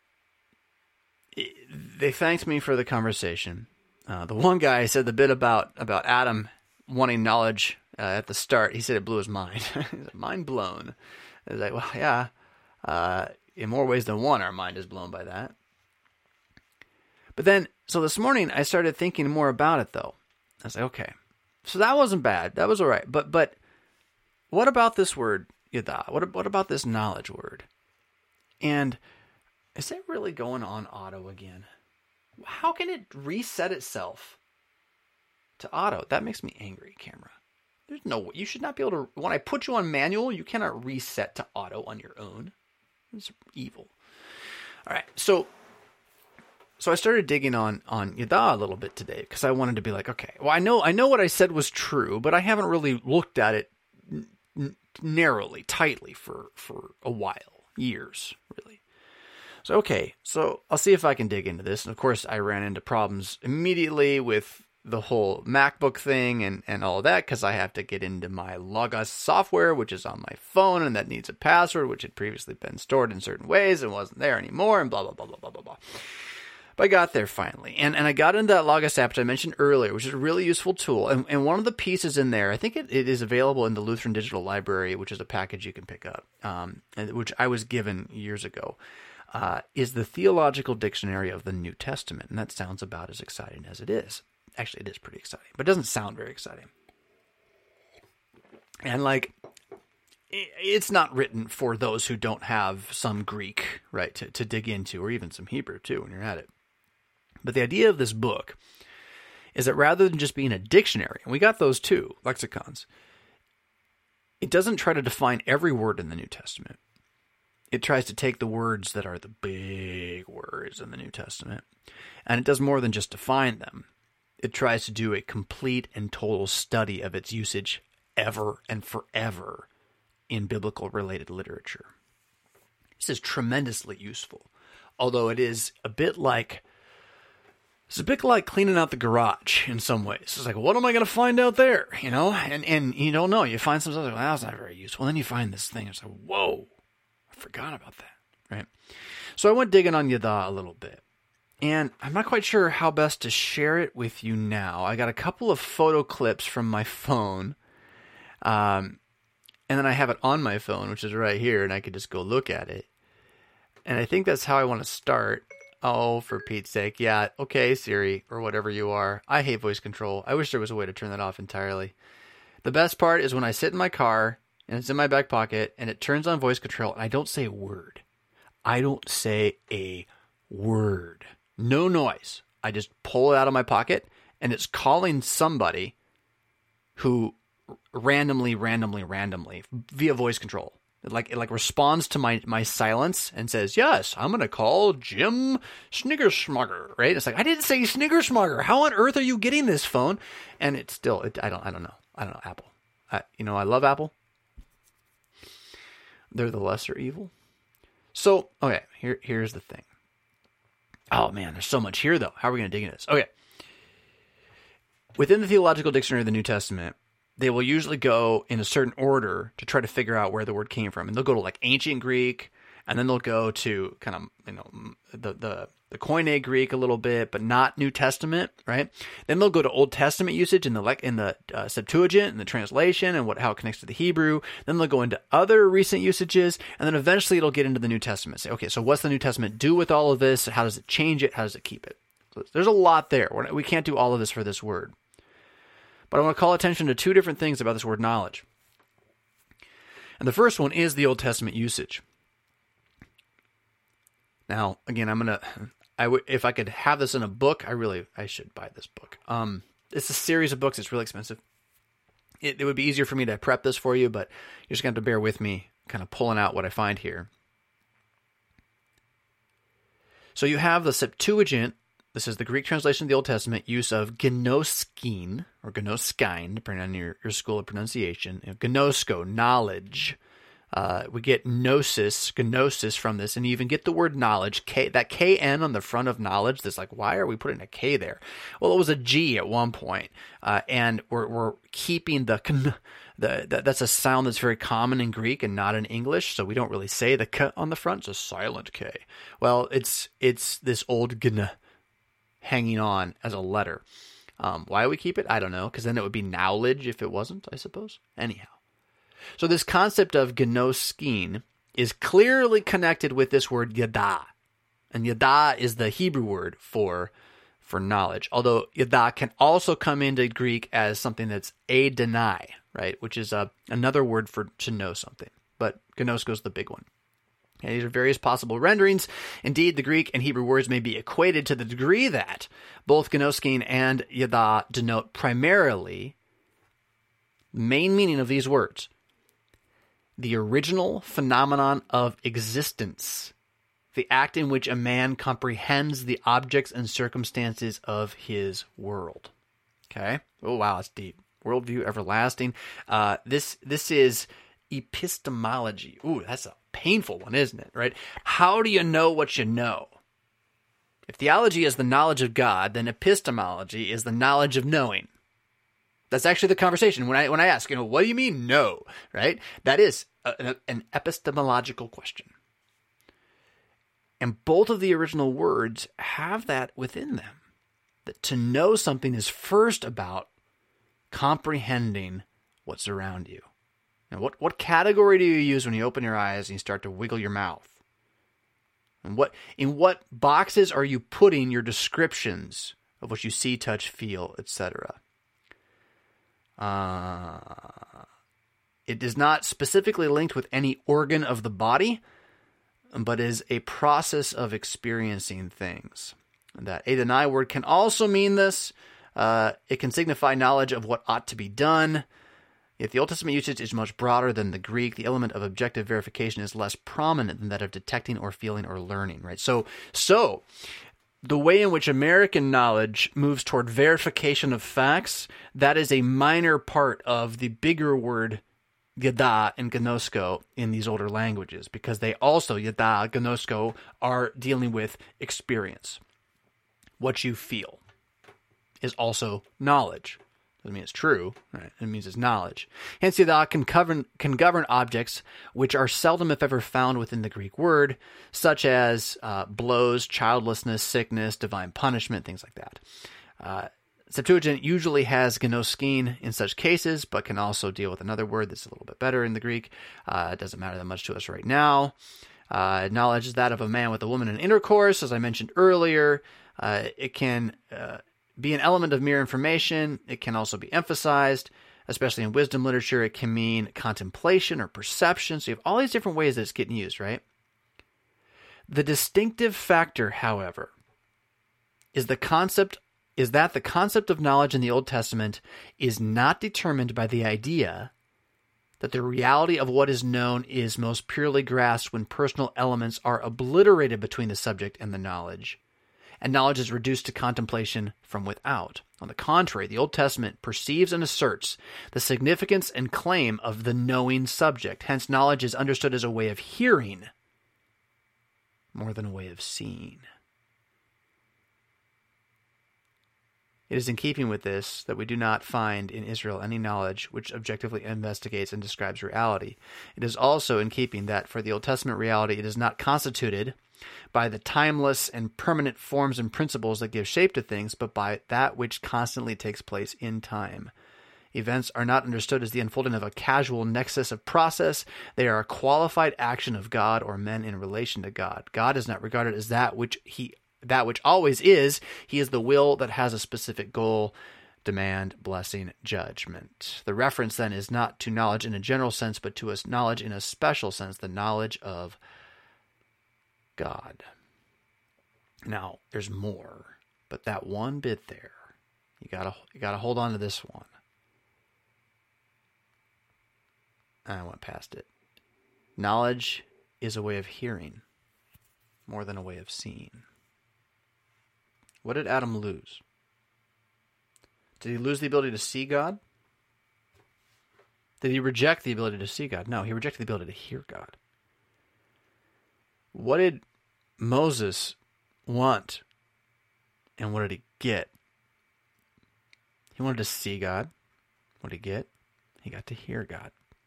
they thanked me for the conversation. The one guy said the bit about Adam wanting knowledge at the start. He said it blew his mind. He's mind blown. I was like, well, yeah. In more ways than one, our mind is blown by that. But then, so this morning, I started thinking more about it, though. I was like, okay, so that wasn't bad. That was all right. But what about this word, yada? What about this knowledge word? And is it really going on auto again? How can it reset itself to auto? That makes me angry, camera. There's no way. You should not be able to, when I put you on manual, you cannot reset to auto on your own. It's evil. All right, so I started digging on Yada a little bit today because I wanted to be like, okay, well, I know what I said was true, but I haven't really looked at it narrowly, tightly for a while, years, really. So, okay, so I'll see if I can dig into this. And of course, I ran into problems immediately with the whole MacBook thing and all of that, because I have to get into my Logos software, which is on my phone, and that needs a password, which had previously been stored in certain ways and wasn't there anymore, and blah, blah, blah, blah, blah, blah, blah. But I got there finally. And I got into that Logos app, which I mentioned earlier, which is a really useful tool. And one of the pieces in there, I think it is available in the Lutheran Digital Library, which is a package you can pick up, which I was given years ago, is the Theological Dictionary of the New Testament. And that sounds about as exciting as it is. Actually, it is pretty exciting, but it doesn't sound very exciting. And it's not written for those who don't have some Greek, right, to dig into, or even some Hebrew too when you're at it. But the idea of this book is that rather than just being a dictionary, and we got those too, lexicons, it doesn't try to define every word in the New Testament. It tries to take the words that are the big words in the New Testament, and it does more than just define them. It tries to do a complete and total study of its usage ever and forever in biblical related literature. This is tremendously useful, although it is a bit like cleaning out the garage in some ways. It's like, what am I going to find out there? And you don't know. You find something like, well, that's not very useful. And then you find this thing. It's like, whoa, I forgot about that, right? So I went digging on Yada a little bit. And I'm not quite sure how best to share it with you now. I got a couple of photo clips from my phone. And then I have it on my phone, which is right here, and I could just go look at it. And I think that's how I want to start. Oh, for Pete's sake. Yeah, okay, Siri, or whatever you are. I hate voice control. I wish there was a way to turn that off entirely. The best part is when I sit in my car, and it's in my back pocket, and it turns on voice control, and I don't say a word. I don't say a word. No noise. I just pull it out of my pocket, and it's calling somebody who randomly via voice control. It responds to my silence and says, yes, I'm going to call Jim Sniggersmugger, right? It's like, I didn't say Sniggersmugger. How on earth are you getting this phone? And it's still, I don't know. I don't know, Apple. I love Apple. They're the lesser evil. So, okay, here's the thing. Oh man, there's so much here though. How are we going to dig into this? Okay. Within the Theological Dictionary of the New Testament, they will usually go in a certain order to try to figure out where the word came from. And they'll go to ancient Greek, and then they'll go to kind of, the Koine Greek a little bit, but not New Testament, right? Then they'll go to Old Testament usage in the Septuagint and the translation and how it connects to the Hebrew. Then they'll go into other recent usages, and then eventually it'll get into the New Testament. Say, okay, so what's the New Testament do with all of this? How does it change it? How does it keep it? So there's a lot there. We can't do all of this for this word. But I want to call attention to two different things about this word knowledge. And the first one is the Old Testament usage. Now, again, if I could have this in a book, I should buy this book. It's a series of books. It's really expensive. It would be easier for me to prep this for you, but you're just going to have to bear with me kind of pulling out what I find here. So you have the Septuagint. This is the Greek translation of the Old Testament, use of gnoskine, or gnoskine, depending on your school of pronunciation. Gnosko, knowledge. We get gnosis from this, and you even get the word knowledge. That KN on the front of knowledge, that's like, why are we putting a K there? Well, it was a G at one point, and we're keeping that's a sound that's very common in Greek and not in English, so we don't really say the K on the front. It's a silent K. Well, it's this old gn hanging on as a letter. Why we keep it? I don't know, because then it would be knowledge if it wasn't, I suppose. Anyhow. So this concept of gnoskine is clearly connected with this word yada. And yada is the Hebrew word for knowledge. Although yada can also come into Greek as something that's adenai, right? Which is another word for to know something. But gnosko is the big one. Okay, these are various possible renderings. Indeed, the Greek and Hebrew words may be equated to the degree that both gnoskine and yada denote primarily the main meaning of these words: the original phenomenon of existence, the act in which a man comprehends the objects and circumstances of his world. Okay? Oh, wow, that's deep. Worldview, everlasting. This is epistemology. Ooh, that's a painful one, isn't it? Right? How do you know what you know? If theology is the knowledge of God, then epistemology is the knowledge of knowing. That's actually the conversation. When I ask, what do you mean know, right? That is an epistemological question. And both of the original words have that within them. That to know something is first about comprehending what's around you. And what category do you use when you open your eyes and you start to wiggle your mouth? And in what boxes are you putting your descriptions of what you see, touch, feel, etc.? It is not specifically linked with any organ of the body, but is a process of experiencing things. That a deny word can also mean this. It can signify knowledge of what ought to be done. If the Old Testament usage is much broader than the Greek, the element of objective verification is less prominent than that of detecting or feeling or learning, right? So the way in which American knowledge moves toward verification of facts, that is a minor part of the bigger word yada and gnosko in these older languages, because they also, yada, gnosko, are dealing with experience. What you feel is also knowledge. Doesn't mean it's true, right? It means it's knowledge. Hence, yada can govern objects which are seldom, if ever, found within the Greek word, such as blows, childlessness, sickness, divine punishment, things like that. Septuagint usually has gnoskine in such cases, but can also deal with another word that's a little bit better in the Greek. It doesn't matter that much to us right now. Knowledge is that of a man with a woman in intercourse, as I mentioned earlier. It can be an element of mere information. It can also be emphasized, especially in wisdom literature. It can mean contemplation or perception. So you have all these different ways that it's getting used, right? The distinctive factor, however, is that the concept of knowledge in the Old Testament is not determined by the idea that the reality of what is known is most purely grasped when personal elements are obliterated between the subject and the knowledge, and knowledge is reduced to contemplation from without. On the contrary, the Old Testament perceives and asserts the significance and claim of the knowing subject. Hence, knowledge is understood as a way of hearing more than a way of seeing. It is in keeping with this that we do not find in Israel any knowledge which objectively investigates and describes reality. It is also in keeping that for the Old Testament reality, it is not constituted by the timeless and permanent forms and principles that give shape to things, but by that which constantly takes place in time. Events are not understood as the unfolding of a casual nexus of process. They are a qualified action of God or men in relation to God. God is not regarded as that which always is. He is the will that has a specific goal, demand, blessing, judgment. The reference then is not to knowledge in a general sense, but to knowledge in a special sense, the knowledge of God. Now, there's more, but that one bit there, you gotta hold on to this one. I went past it. Knowledge is a way of hearing more than a way of seeing. What did Adam lose? Did he lose the ability to see God? Did he reject the ability to see God? No, he rejected the ability to hear God. What did Moses want? And what did he get? He wanted to see God. What did he get? He got to hear God.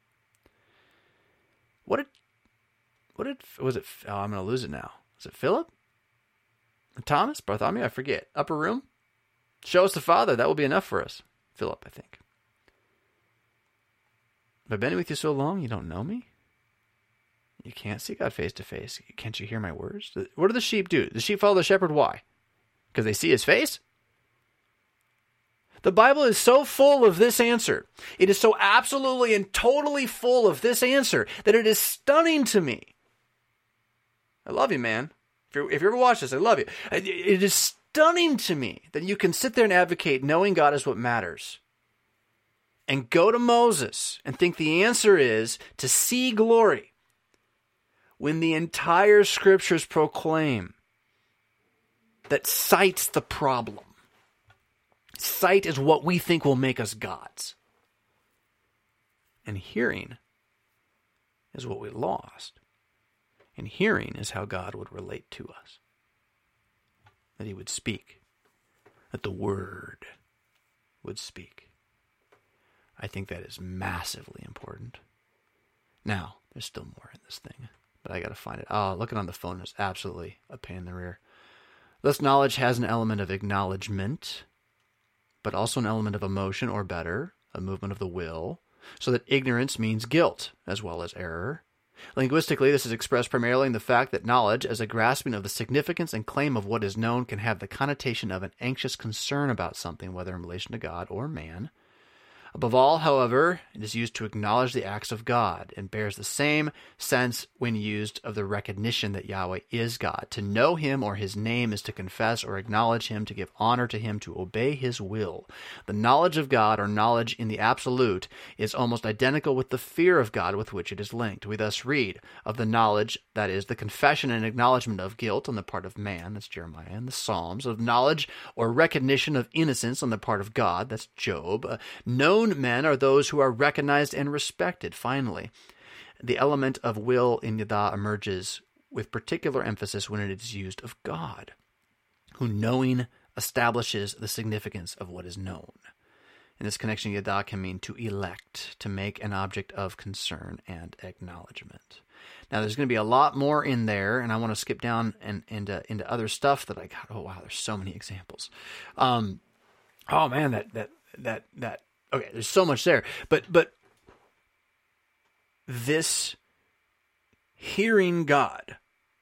Was it, I'm going to lose it now. Was it Philip? Thomas? Bartholomew? I forget. Upper room? Show us the Father. That will be enough for us. Philip, I think. Have I been with you so long you don't know me? You can't see God face to face. Can't you hear my words? What do the sheep do? The sheep follow the shepherd. Why? Because they see his face? The Bible is so full of this answer. It is so absolutely and totally full of this answer that it is stunning to me. I love you, man. If you ever watch this, I love you. It is stunning to me that you can sit there and advocate knowing God is what matters. And go to Moses and think the answer is to see glory, when the entire scriptures proclaim that sight's the problem. Sight is what we think will make us gods. And hearing is what we lost. And hearing is how God would relate to us. that he would speak, that the word would speak. I think that is massively important. Now, there's still more in this thing, but I got to find it. Oh, looking on the phone is absolutely a pain in the rear. Thus, knowledge has an element of acknowledgement, but also an element of emotion, or better, a movement of the will, so that ignorance means guilt as well as error. Linguistically, this is expressed primarily in the fact that knowledge, as a grasping of the significance and claim of what is known, can have the connotation of an anxious concern about something, whether in relation to God or man. Above all, however, it is used to acknowledge the acts of God, and bears the same sense when used of the recognition that Yahweh is God. To know him or his name is to confess or acknowledge him, to give honor to him, to obey his will. The knowledge of God, or knowledge in the absolute, is almost identical with the fear of God with which it is linked. We thus read of the knowledge, that is, the confession and acknowledgement of guilt on the part of man, that's Jeremiah, in the Psalms, of knowledge or recognition of innocence on the part of God, that's Job. Known men are those who are recognized and respected. Finally, the element of will in Yada emerges with particular emphasis when it is used of God, who knowing establishes the significance of what is known. In this connection, Yada can mean to elect, to make an object of concern and acknowledgement. Now, there's going to be a lot more in there, and I want to skip down and into other stuff that I got. Oh, wow, there's so many examples. Oh, man, that okay, there's so much there. But this hearing God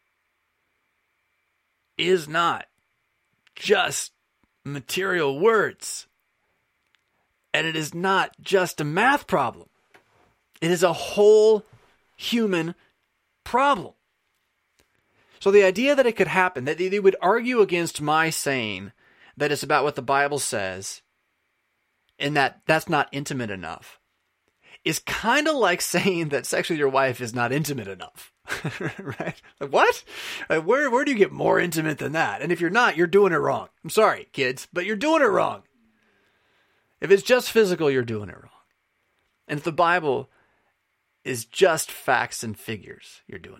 is not just material words. And it is not just a math problem. It is a whole human problem. So the idea that it could happen, that they would argue against my saying that it's about what the Bible says, and that's not intimate enough, is kind of like saying that sex with your wife is not intimate enough. Right? Like, what? Like, where do you get more intimate than that? And if you're not, you're doing it wrong. I'm sorry, kids, but you're doing it wrong. If it's just physical, you're doing it wrong. And if the Bible is just facts and figures, you're doing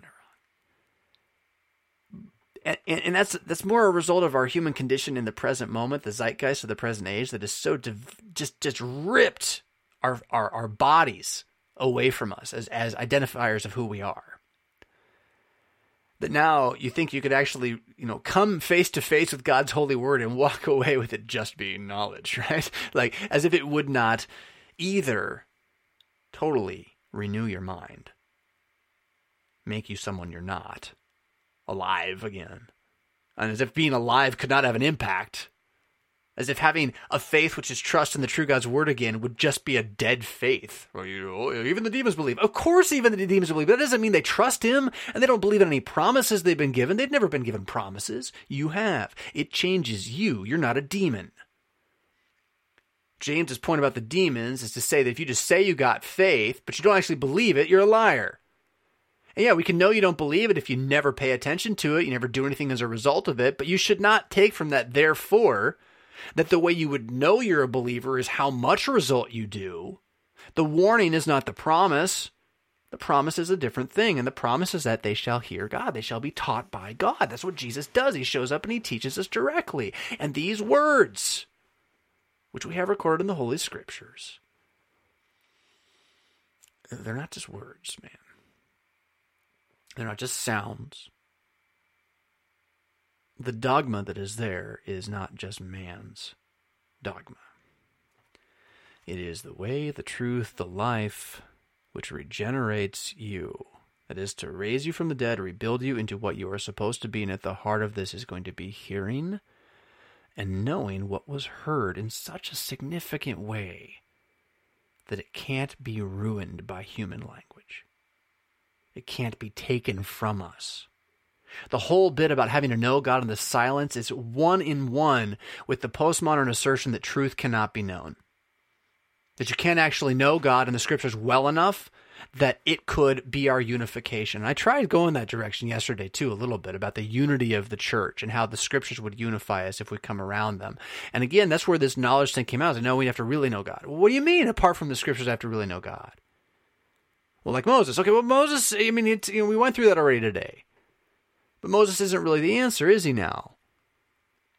it wrong. And that's more a result of our human condition in the present moment, the zeitgeist of the present age, that is so just ripped our bodies away from us as identifiers of who we are. That now you think you could actually, come face to face with God's holy word and walk away with it just being knowledge, right? Like, as if it would not either totally renew your mind, make you someone you're not, alive again, and as if being alive could not have an impact, as if having a faith which is trust in the true God's word again would just be a dead faith. Well, even the demons believe. Of course even the demons believe. That doesn't mean they trust him and they don't believe in any promises they've been given. They've never been given promises. You have. It changes you. You're not a demon. James's point about the demons is to say that if you just say you got faith, but you don't actually believe it, you're a liar. And yeah, we can know you don't believe it if you never pay attention to it, you never do anything as a result of it, but you should not take from that, therefore, that the way you would know you're a believer is how much result you do. The warning is not the promise. The promise is a different thing, and the promise is that they shall hear God. They shall be taught by God. That's what Jesus does. He shows up and he teaches us directly. And these words, which we have recorded in the Holy Scriptures, they're not just words, man. They're not just sounds. The dogma that is there is not just man's dogma. It is the way, the truth, the life which regenerates you. That is to raise you from the dead, rebuild you into what you are supposed to be. And at the heart of this is going to be hearing and knowing what was heard in such a significant way that it can't be ruined by human language. It can't be taken from us. The whole bit about having to know God in the silence is one in one with the postmodern assertion that truth cannot be known. That you can't actually know God in the Scriptures well enough that it could be our unification. And I tried going that direction yesterday too, a little bit, about the unity of the church and how the Scriptures would unify us if we come around them. And again, that's where this knowledge thing came out. No, we have to really know God. Well, what do you mean, apart from the Scriptures, I have to really know God? Well, like Moses. Okay, well, Moses, I mean, we went through that already today. But Moses isn't really the answer, is he now?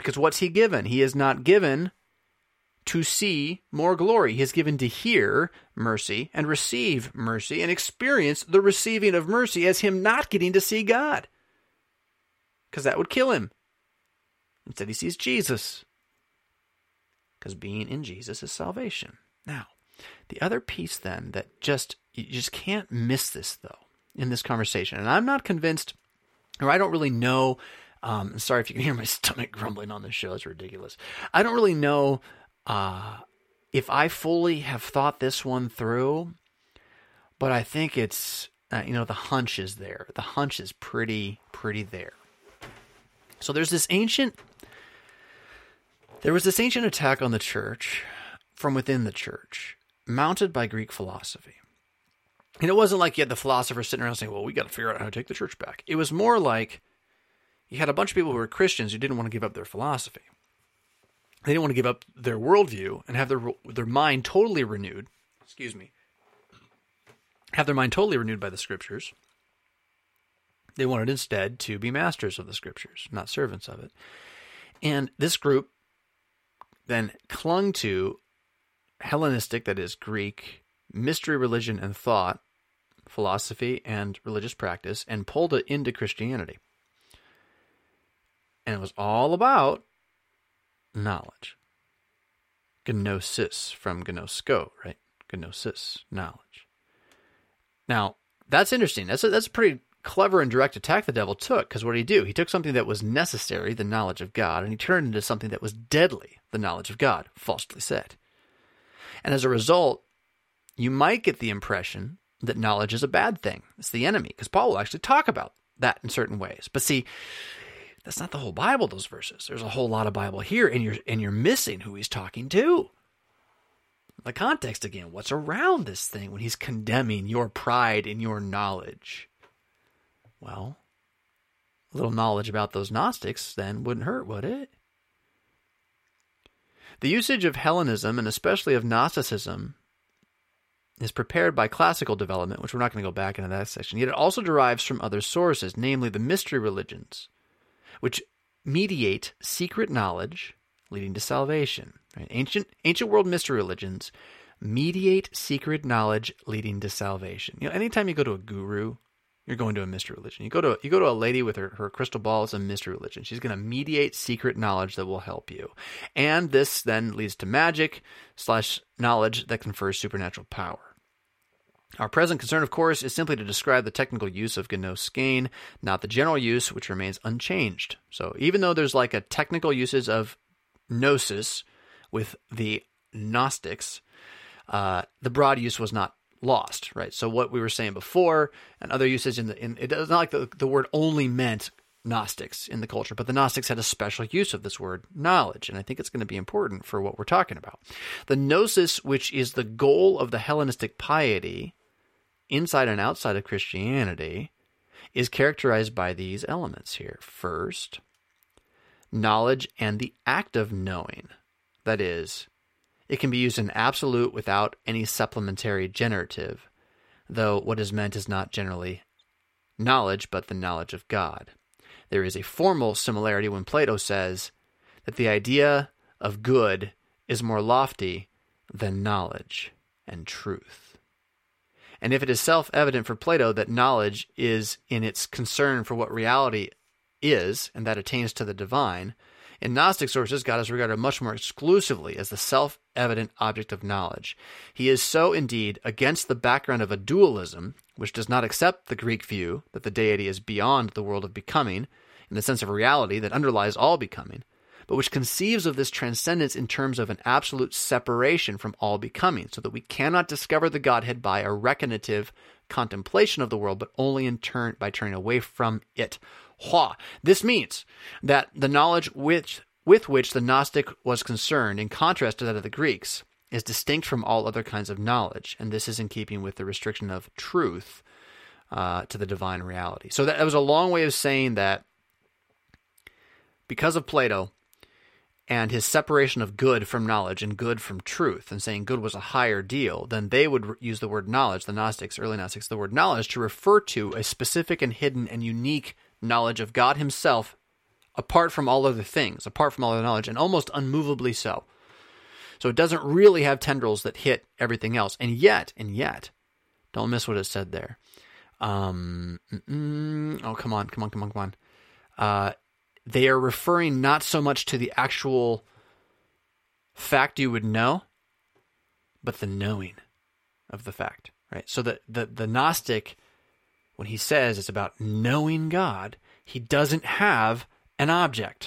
Because what's he given? He is not given to see more glory. He is given to hear mercy and receive mercy and experience the receiving of mercy as him not getting to see God. Because that would kill him. Instead, he sees Jesus. Because being in Jesus is salvation. Now, the other piece then that you just can't miss this, though, in this conversation. And I'm not convinced, or I don't really know. Sorry if you can hear my stomach grumbling on this show. It's ridiculous. I don't really know if I fully have thought this one through, but I think it's, the hunch is there. The hunch is pretty there. So there was this ancient attack on the church from within the church, mounted by Greek philosophy. And it wasn't like you had the philosophers sitting around saying, well, we got to figure out how to take the church back. It was more like you had a bunch of people who were Christians who didn't want to give up their philosophy. They didn't want to give up their worldview and have their mind totally renewed. Have their mind totally renewed by the Scriptures. They wanted instead to be masters of the Scriptures, not servants of it. And this group then clung to Hellenistic, that is Greek, mystery religion and thought, philosophy and religious practice, and pulled it into Christianity. And it was all about knowledge. Gnosis, from gnosko, right? Gnosis, knowledge. Now, that's interesting. That's a pretty clever and direct attack the devil took, because what did he do? He took something that was necessary, the knowledge of God, and he turned it into something that was deadly, the knowledge of God, falsely said. And as a result, you might get the impression that knowledge is a bad thing. It's the enemy, because Paul will actually talk about that in certain ways. But see, that's not the whole Bible, those verses. There's a whole lot of Bible here, and you're missing who he's talking to. The context again, what's around this thing when he's condemning your pride in your knowledge? Well, a little knowledge about those Gnostics then wouldn't hurt, would it? The usage of Hellenism, and especially of Gnosticism, is prepared by classical development, which we're not going to go back into that section, yet it also derives from other sources, namely the mystery religions, which mediate secret knowledge leading to salvation. Right? Ancient world mystery religions mediate secret knowledge leading to salvation. Anytime you go to a guru, you're going to a mystery religion. You go to a lady with her crystal ball. It's a mystery religion. She's going to mediate secret knowledge that will help you. And this then leads to magic / knowledge that confers supernatural power. Our present concern, of course, is simply to describe the technical use of gnoskane, not the general use, which remains unchanged. So even though there's like a technical uses of gnosis with the Gnostics, the broad use was not lost, right? So what we were saying before, and other usage it's not like the word only meant Gnostics in the culture, but the Gnostics had a special use of this word knowledge, and I think it's going to be important for what we're talking about. The gnosis, which is the goal of the Hellenistic piety, inside and outside of Christianity, is characterized by these elements here. First, knowledge and the act of knowing. That is, it can be used in absolute without any supplementary generative, though what is meant is not generally knowledge, but the knowledge of God. There is a formal similarity when Plato says that the idea of good is more lofty than knowledge and truth. And if it is self-evident for Plato that knowledge is in its concern for what reality is, and that attains to the divine, in Gnostic sources, God is regarded much more exclusively as the self-evident object of knowledge. He is so indeed against the background of a dualism, which does not accept the Greek view that the deity is beyond the world of becoming, in the sense of reality that underlies all becoming, but which conceives of this transcendence in terms of an absolute separation from all becoming, so that we cannot discover the Godhead by a recognitive contemplation of the world, but only by turning away from it. This means that the knowledge with which the Gnostic was concerned, in contrast to that of the Greeks, is distinct from all other kinds of knowledge, and this is in keeping with the restriction of truth to the divine reality. So that was a long way of saying that because of Plato and his separation of good from knowledge and good from truth, and saying good was a higher deal, then they would use the word knowledge, the Gnostics, early Gnostics, the word knowledge to refer to a specific and hidden and unique knowledge of God himself apart from all other things, apart from all other knowledge, and almost unmovably so. So it doesn't really have tendrils that hit everything else. And yet, don't miss what it said there. Oh, come on. They are referring not so much to the actual fact you would know, but the knowing of the fact, right? So the Gnostic, when he says it's about knowing God, he doesn't have an object.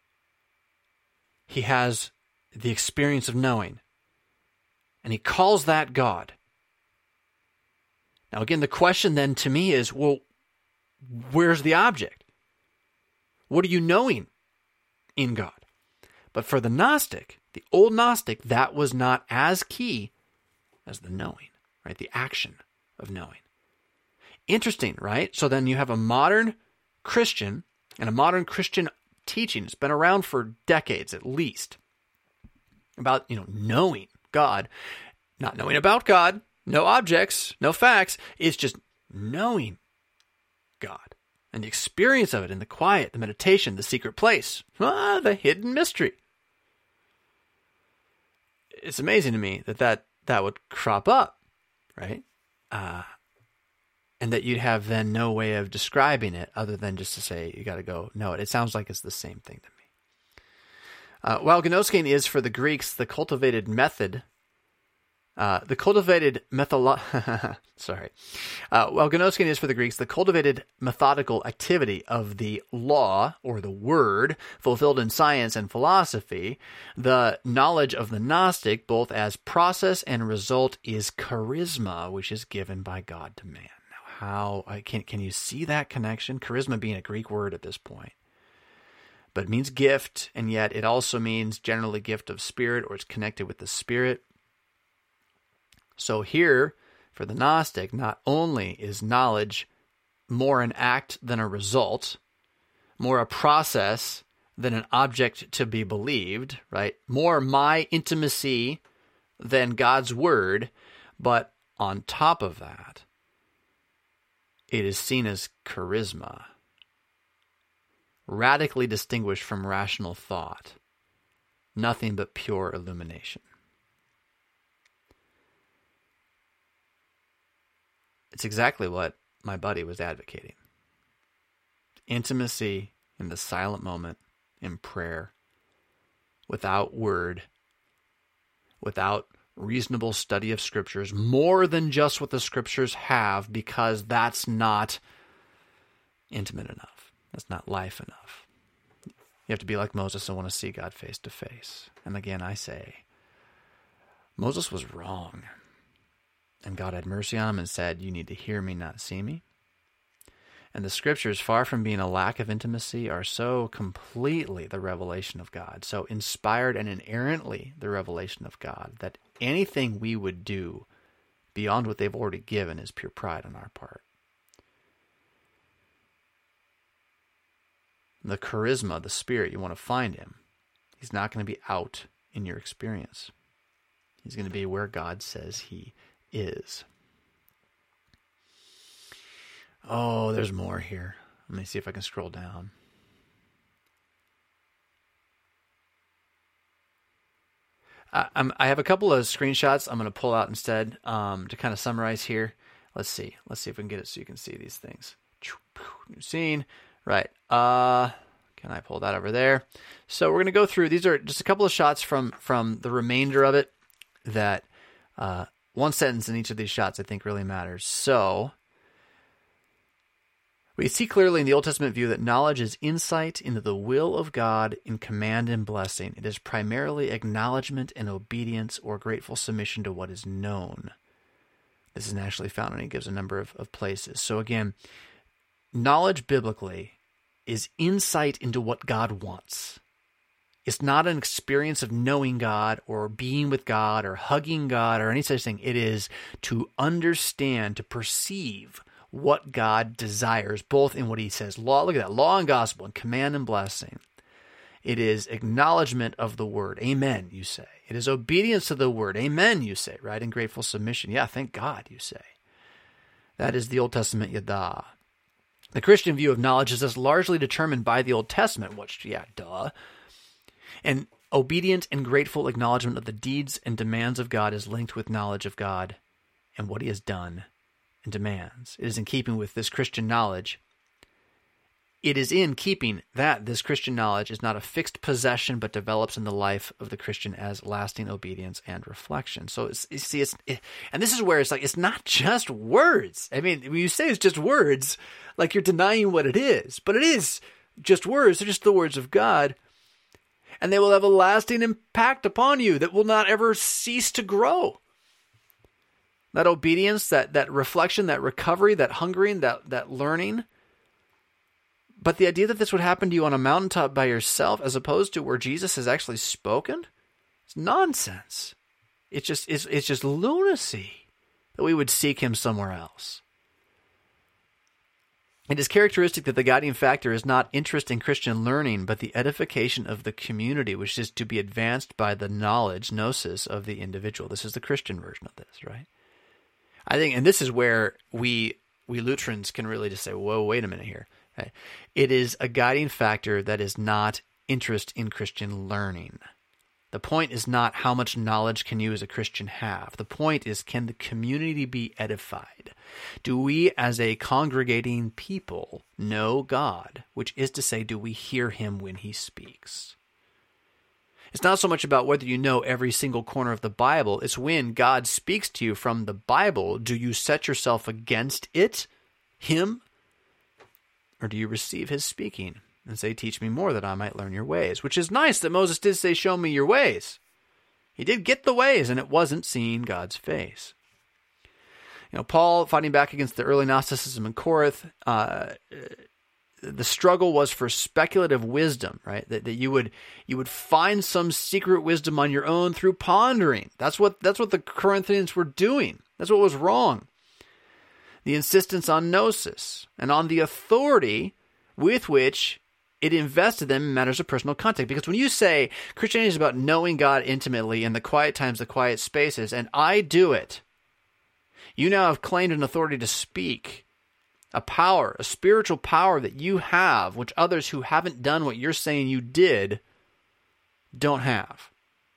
He has the experience of knowing. And he calls that God. Now, again, the question then to me is, well, where's the object? What are you knowing in God? But for the Gnostic, the old Gnostic, that was not as key as the knowing, right? The action of knowing. Interesting, right? So then you have a modern Christian and a modern Christian teaching. It's been around for decades at least about, knowing God, not knowing about God, no objects, no facts. It's just knowing God and the experience of it in the quiet, the meditation, the secret place, the hidden mystery. It's amazing to me that would crop up, right? And that you'd have then no way of describing it other than just to say, you got to go know it. It sounds like it's the same thing to me. While gnoskein is for the Greeks the cultivated method, while gnoskein is for the Greeks the cultivated methodical activity of the law or the word fulfilled in science and philosophy, the knowledge of the Gnostic, both as process and result, is charisma, which is given by God to man. Now, can you see that connection? Charisma being a Greek word at this point. But it means gift, and yet it also means generally gift of spirit, or it's connected with the spirit. So here, for the Gnostic, not only is knowledge more an act than a result, more a process than an object to be believed, right? More my intimacy than God's word, but on top of that, it is seen as charisma, radically distinguished from rational thought, nothing but pure illumination. It's exactly what my buddy was advocating. Intimacy in the silent moment, in prayer, without word, without reasonable study of scriptures, more than just what the scriptures have, because that's not intimate enough. That's not life enough. You have to be like Moses and want to see God face to face. And again, I say, Moses was wrong. And God had mercy on him and said, you need to hear me, not see me. And the scriptures, far from being a lack of intimacy, are so completely the revelation of God, so inspired and inerrantly the revelation of God, that anything we would do beyond what they've already given is pure pride on our part. The charisma, the spirit, you want to find him. He's not going to be out in your experience. He's going to be where God says he is. Oh, there's more here. Let me see if I can scroll down. I have a couple of screenshots I'm going to pull out instead to kind of summarize here. Let's see if we can get it so you can see these things. New scene. Right. Can I pull that over there? So we're going to go through. These are just a couple of shots from the remainder of it that one sentence in each of these shots I think really matters. So we see clearly in the Old Testament view that knowledge is insight into the will of God in command and blessing. It is primarily acknowledgement and obedience or grateful submission to what is known. This is naturally found, and he gives a number of places. So again, knowledge biblically is insight into what God wants. It's not an experience of knowing God or being with God or hugging God or any such thing. It is to understand, to perceive what God desires, both in what he says, law, look at that, law and gospel, and command and blessing. It is acknowledgement of the word. Amen, you say. It is obedience to the word. Amen, you say, right? And grateful submission. Yeah, thank God, you say. That is the Old Testament yada. The Christian view of knowledge is thus largely determined by the Old Testament, which, yeah, duh. And obedient and grateful acknowledgement of the deeds and demands of God is linked with knowledge of God and what he has done and demands. It is in keeping with this Christian knowledge. It is in keeping that this Christian knowledge is not a fixed possession, but develops in the life of the Christian as lasting obedience and reflection. So, and this is where it's like, it's not just words. I mean, when you say it's just words, like you're denying what it is, but it is just words. They're just the words of God. And they will have a lasting impact upon you that will not ever cease to grow. That obedience, that reflection, that recovery, that hungering, that learning. But the idea that this would happen to you on a mountaintop by yourself, as opposed to where Jesus has actually spoken, it's nonsense. It's just lunacy that we would seek him somewhere else. It is characteristic that the guiding factor is not interest in Christian learning, but the edification of the community, which is to be advanced by the knowledge, gnosis, of the individual. This is the Christian version of this, right? I think, and this is where we Lutherans can really just say, whoa, wait a minute here. Okay. It is a guiding factor that is not interest in Christian learning. The point is not how much knowledge can you as a Christian have. The point is, can the community be edified? Do we as a congregating people know God? Which is to say, do we hear him when he speaks? It's not so much about whether you know every single corner of the Bible. It's when God speaks to you from the Bible, do you set yourself against it, him? Or do you receive his speaking and say, teach me more that I might learn your ways? Which is nice that Moses did say, show me your ways. He did get the ways, and it wasn't seeing God's face. You know, Paul, fighting back against the early Gnosticism in Corinth, the struggle was for speculative wisdom, right? That you would find some secret wisdom on your own through pondering. That's what the Corinthians were doing. That's what was wrong. The insistence on gnosis and on the authority with which it invested them in matters of personal contact. Because when you say Christianity is about knowing God intimately in the quiet times, the quiet spaces, and I do it, you now have claimed an authority to speak, a power, a spiritual power that you have, which others who haven't done what you're saying you did don't have.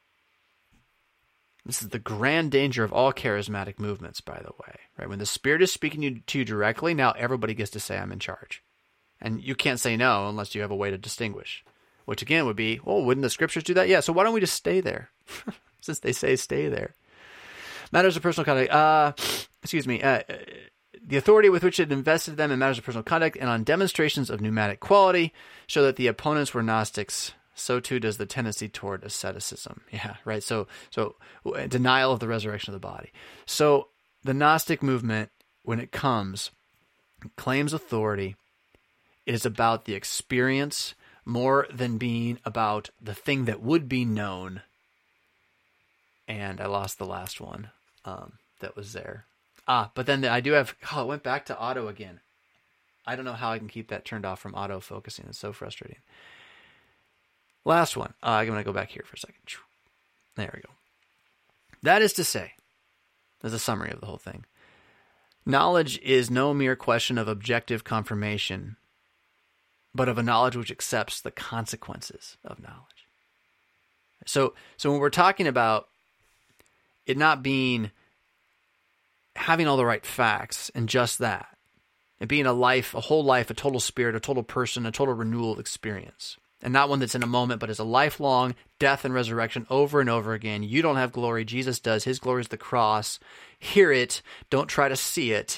This is the grand danger of all charismatic movements, by the way. Right? When the Spirit is speaking to you directly, now everybody gets to say, I'm in charge. And you can't say no unless you have a way to distinguish. Which again would be, well, wouldn't the Scriptures do that? Yeah, so why don't we just stay there? Since they say stay there. Matters of personal conduct. The authority with which it invested them in matters of personal conduct and on demonstrations of pneumatic quality show that the opponents were Gnostics. So too does the tendency toward asceticism. Yeah, right. So denial of the resurrection of the body. So the Gnostic movement, when it comes, claims authority. It is about the experience more than being about the thing that would be known. And I lost the last one that was there. But then I do have, it went back to auto again. I don't know how I can keep that turned off from auto focusing. It's so frustrating. Last one. I'm going to go back here for a second. There we go. That is to say, as a summary of the whole thing, knowledge is no mere question of objective confirmation, but of a knowledge which accepts the consequences of knowledge. So when we're talking about it not being having all the right facts and just that, and being a whole life, a total spirit, a total person, a total renewal experience, and not one that's in a moment, but is a lifelong death and resurrection over and over again. You don't have glory. Jesus does. His glory is the cross. Hear it. Don't try to see it.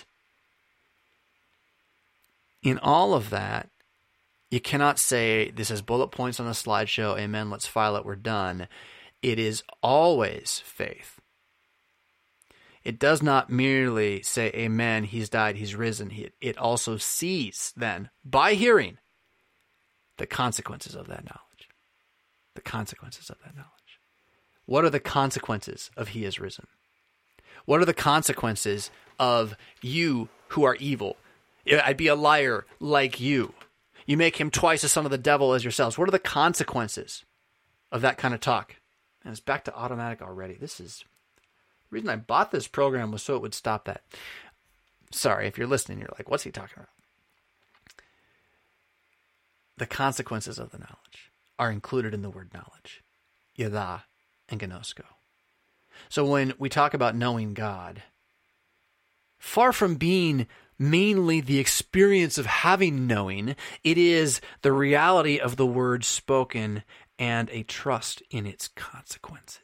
In all of that, you cannot say, this is bullet points on a slideshow. Amen. Let's file it. We're done. It is always faith. It does not merely say, amen, he's died, he's risen. It also sees then, by hearing, the consequences of that knowledge. The consequences of that knowledge. What are the consequences of he is risen? What are the consequences of you who are evil? I'd be a liar like you. You make him twice the son of the devil as yourselves. What are the consequences of that kind of talk? And it's back to automatic already. The reason I bought this program was so it would stop that. Sorry, if you're listening, you're like, what's he talking about? the consequences of the knowledge are included in the word knowledge, yada and gnosko. So when we talk about knowing God, far from being mainly the experience of having knowing, it is the reality of the word spoken and a trust in its consequences.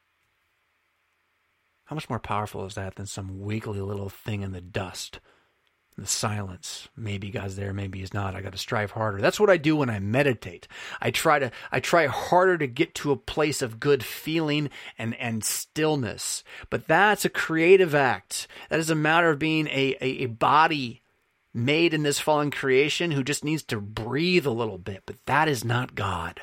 How much more powerful is that than some wiggly little thing in the dust, in the silence? Maybe God's there, maybe he's not. I got to strive harder. That's what I do when I meditate. I try harder to get to a place of good feeling and stillness. But that's a creative act. That is a matter of being a body made in this fallen creation who just needs to breathe a little bit. But that is not God.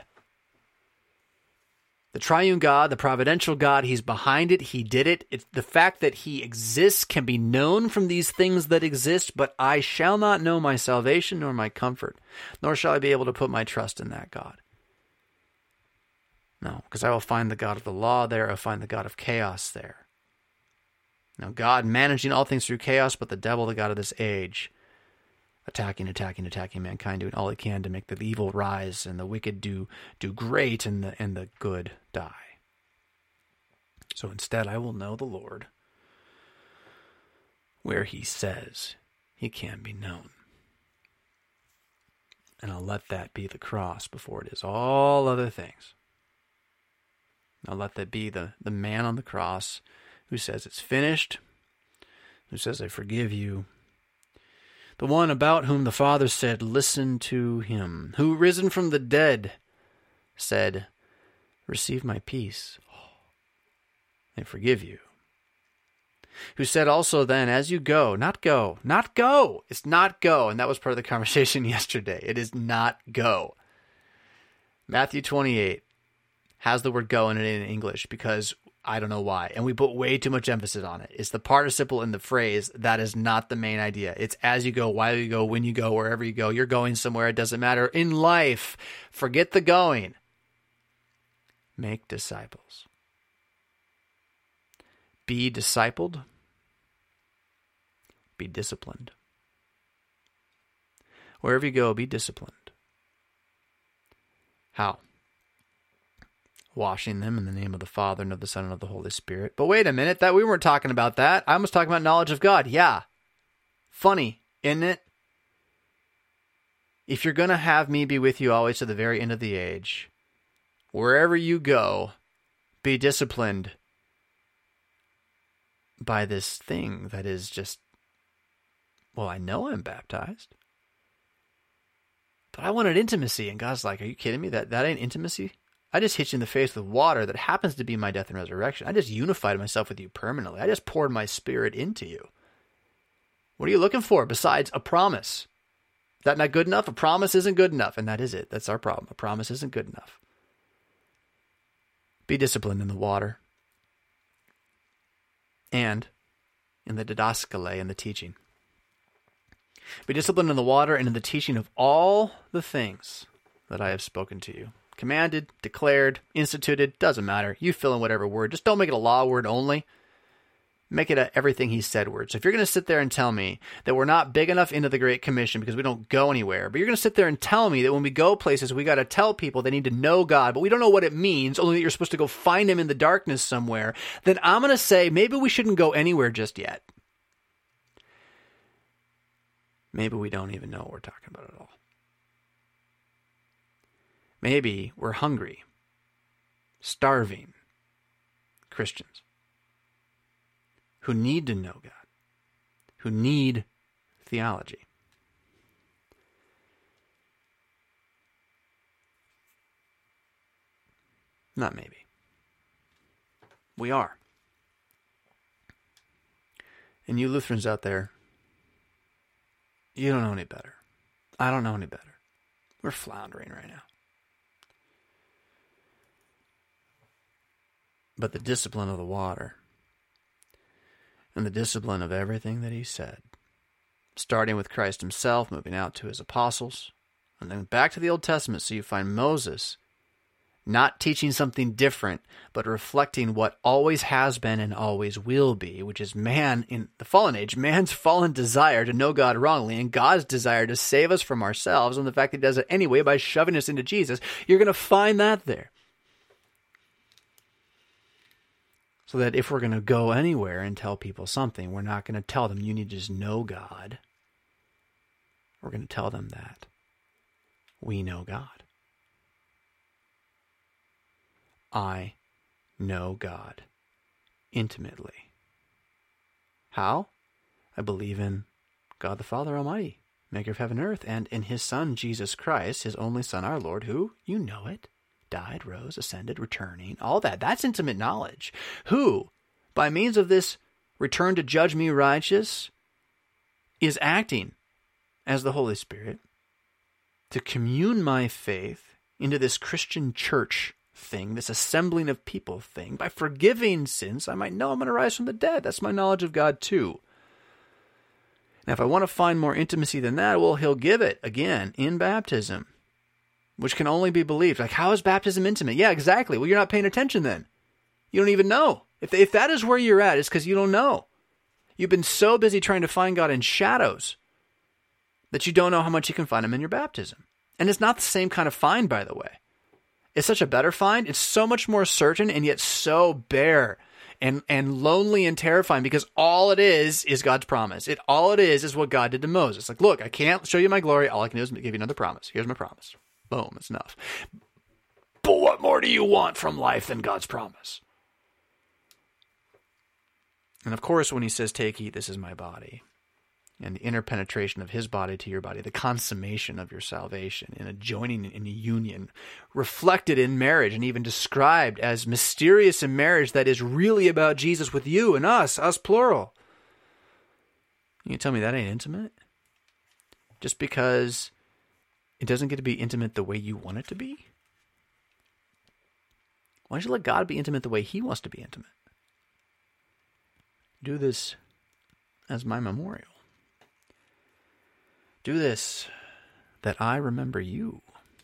The triune God, the providential God, he's behind it. He did it. It's the fact that he exists can be known from these things that exist, but I shall not know my salvation nor my comfort, nor shall I be able to put my trust in that God. No, because I will find the God of the law there. I'll find the God of chaos there. Now, God managing all things through chaos, but the devil, the God of this age, attacking mankind, doing all he can to make the evil rise and the wicked do great and the good die. So instead, I will know the Lord where he says he can be known. And I'll let that be the cross before it is all other things. I'll let that be the man on the cross who says it's finished, who says I forgive you, the one about whom the Father said, listen to him, who risen from the dead said, receive my peace and forgive you. Who said also then, as you go, not go, it's not go. And that was part of the conversation yesterday. It is not go. Matthew 28 has the word go in it in English because I don't know why. And we put way too much emphasis on it. It's the participle in the phrase that is not the main idea. It's as you go, while you go, when you go, wherever you go. You're going somewhere. It doesn't matter. In life, forget the going. Make disciples. Be discipled. Be disciplined. Wherever you go, be disciplined. How? Washing them in the name of the Father and of the Son and of the Holy Spirit. But wait a minute, that we weren't talking about that. I was talking about knowledge of God. Yeah. Funny, isn't it? If you're going to have me be with you always to the very end of the age, wherever you go, be disciplined by this thing that is just, well, I know I'm baptized, but I wanted intimacy. And God's like, are you kidding me? That ain't intimacy? I just hit you in the face with water that happens to be my death and resurrection. I just unified myself with you permanently. I just poured my spirit into you. What are you looking for besides a promise? Is that not good enough? A promise isn't good enough. And that is it. That's our problem. A promise isn't good enough. Be disciplined in the water and in the didaskale, in the teaching. Be disciplined in the water and in the teaching of all the things that I have spoken to you. Commanded, declared, instituted, doesn't matter. You fill in whatever word. Just don't make it a law word only. Make it a everything he said word. So if you're going to sit there and tell me that we're not big enough into the Great Commission because we don't go anywhere, but you're going to sit there and tell me that when we go places, we got to tell people they need to know God, but we don't know what it means, only that you're supposed to go find him in the darkness somewhere, then I'm going to say maybe we shouldn't go anywhere just yet. Maybe we don't even know what we're talking about at all. Maybe we're hungry, starving Christians who need to know God, who need theology. Not maybe. We are. And you Lutherans out there, you don't know any better. I don't know any better. We're floundering right now. But the discipline of the water and the discipline of everything that he said, starting with Christ himself, moving out to his apostles, and then back to the Old Testament, so you find Moses not teaching something different, but reflecting what always has been and always will be, which is man in the fallen age, man's fallen desire to know God wrongly and God's desire to save us from ourselves, and the fact that he does it anyway by shoving us into Jesus. You're going to find that there. So that if we're going to go anywhere and tell people something, we're not going to tell them, you need to just know God. We're going to tell them that we know God. I know God intimately. How? I believe in God the Father Almighty, maker of heaven and earth, and in his Son, Jesus Christ, his only Son, our Lord, who, you know it, died, rose, ascended, returning, all that. That's intimate knowledge. Who, by means of this return to judge me righteous, is acting as the Holy Spirit to commune my faith into this Christian church thing, this assembling of people thing, by forgiving sins. I might know I'm going to rise from the dead. That's my knowledge of God too. Now, if I want to find more intimacy than that, well, he'll give it again in baptism, which can only be believed. Like, how is baptism intimate? Yeah, exactly. Well, you're not paying attention then. You don't even know. If that is where you're at, it's because you don't know. You've been so busy trying to find God in shadows that you don't know how much you can find him in your baptism. And it's not the same kind of find, by the way. It's such a better find. It's so much more certain and yet so bare and lonely and terrifying, because all it is God's promise. All it is what God did to Moses. Like, look, I can't show you my glory. All I can do is give you another promise. Here's my promise. Boom, it's enough. But what more do you want from life than God's promise? And of course, when he says, take, eat, this is my body, and the interpenetration of his body to your body, the consummation of your salvation in a joining in a union, reflected in marriage and even described as mysterious in marriage that is really about Jesus with you and us plural. You tell me that ain't intimate? Just because it doesn't get to be intimate the way you want it to be? Why don't you let God be intimate the way he wants to be intimate? Do this as my memorial. Do this that I remember you.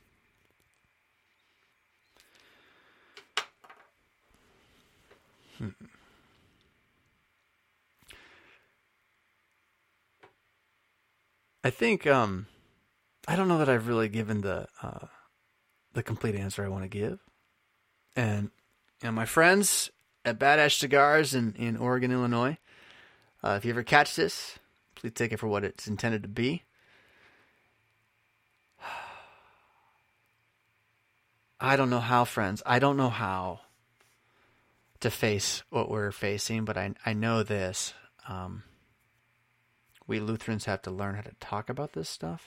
I think I don't know that I've really given the complete answer I want to give. And my friends at Bad Ash Cigars in Oregon, Illinois, if you ever catch this, please take it for what it's intended to be. I don't know how, friends. I don't know how to face what we're facing, but I know this. We Lutherans have to learn how to talk about this stuff.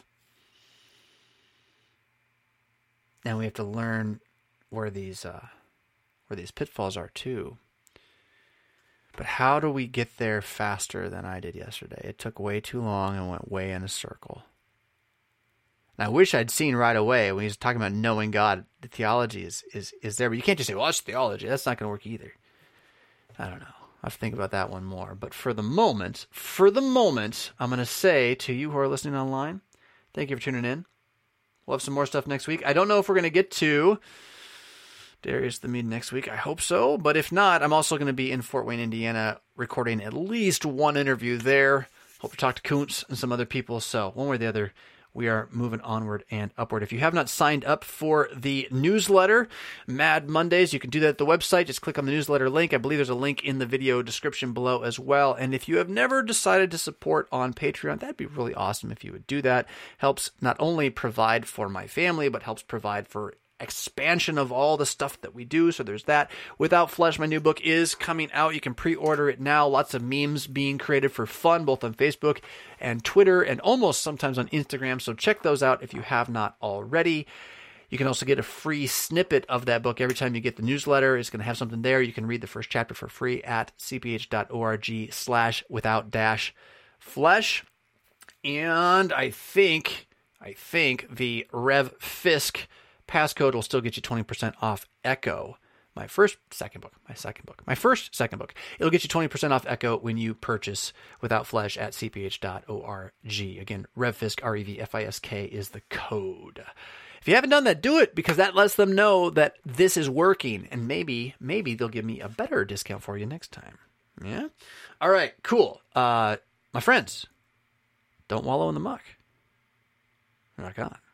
And we have to learn where these pitfalls are too. But how do we get there faster than I did yesterday? It took way too long and went way in a circle. And I wish I'd seen right away when he's talking about knowing God, the theology is there. But you can't just say, well, that's theology. That's not going to work either. I don't know. I have to think about that one more. But for the moment, I'm going to say to you who are listening online, thank you for tuning in. We'll have some more stuff next week. I don't know if we're going to get to Darius the Mede next week. I hope so. But if not, I'm also going to be in Fort Wayne, Indiana, recording at least one interview there. Hope to talk to Kuntz and some other people. So one way or the other, we are moving onward and upward. If you have not signed up for the newsletter, Mad Mondays, you can do that at the website. Just click on the newsletter link. I believe there's a link in the video description below as well. And if you have never decided to support on Patreon, that'd be really awesome if you would do that. Helps not only provide for my family, but helps provide for expansion of all the stuff that we do. So there's that. Without Flesh, my new book is coming out. You can pre-order it now. Lots of memes being created for fun, both on Facebook and Twitter, and almost sometimes on Instagram. So check those out if you have not already. You can also get a free snippet of that book every time you get the newsletter. It's going to have something there. You can read the first chapter for free at cph.org/without-flesh. And I think the Rev Fisk passcode will still get you 20% off Echo, my second book. It'll get you 20% off Echo when you purchase Without Flesh at cph.org. Again, RevFisk, REVFISK is the code. If you haven't done that, do it, because that lets them know that this is working, and maybe they'll give me a better discount for you next time. Yeah? All right, cool. My friends, don't wallow in the muck. Rock on.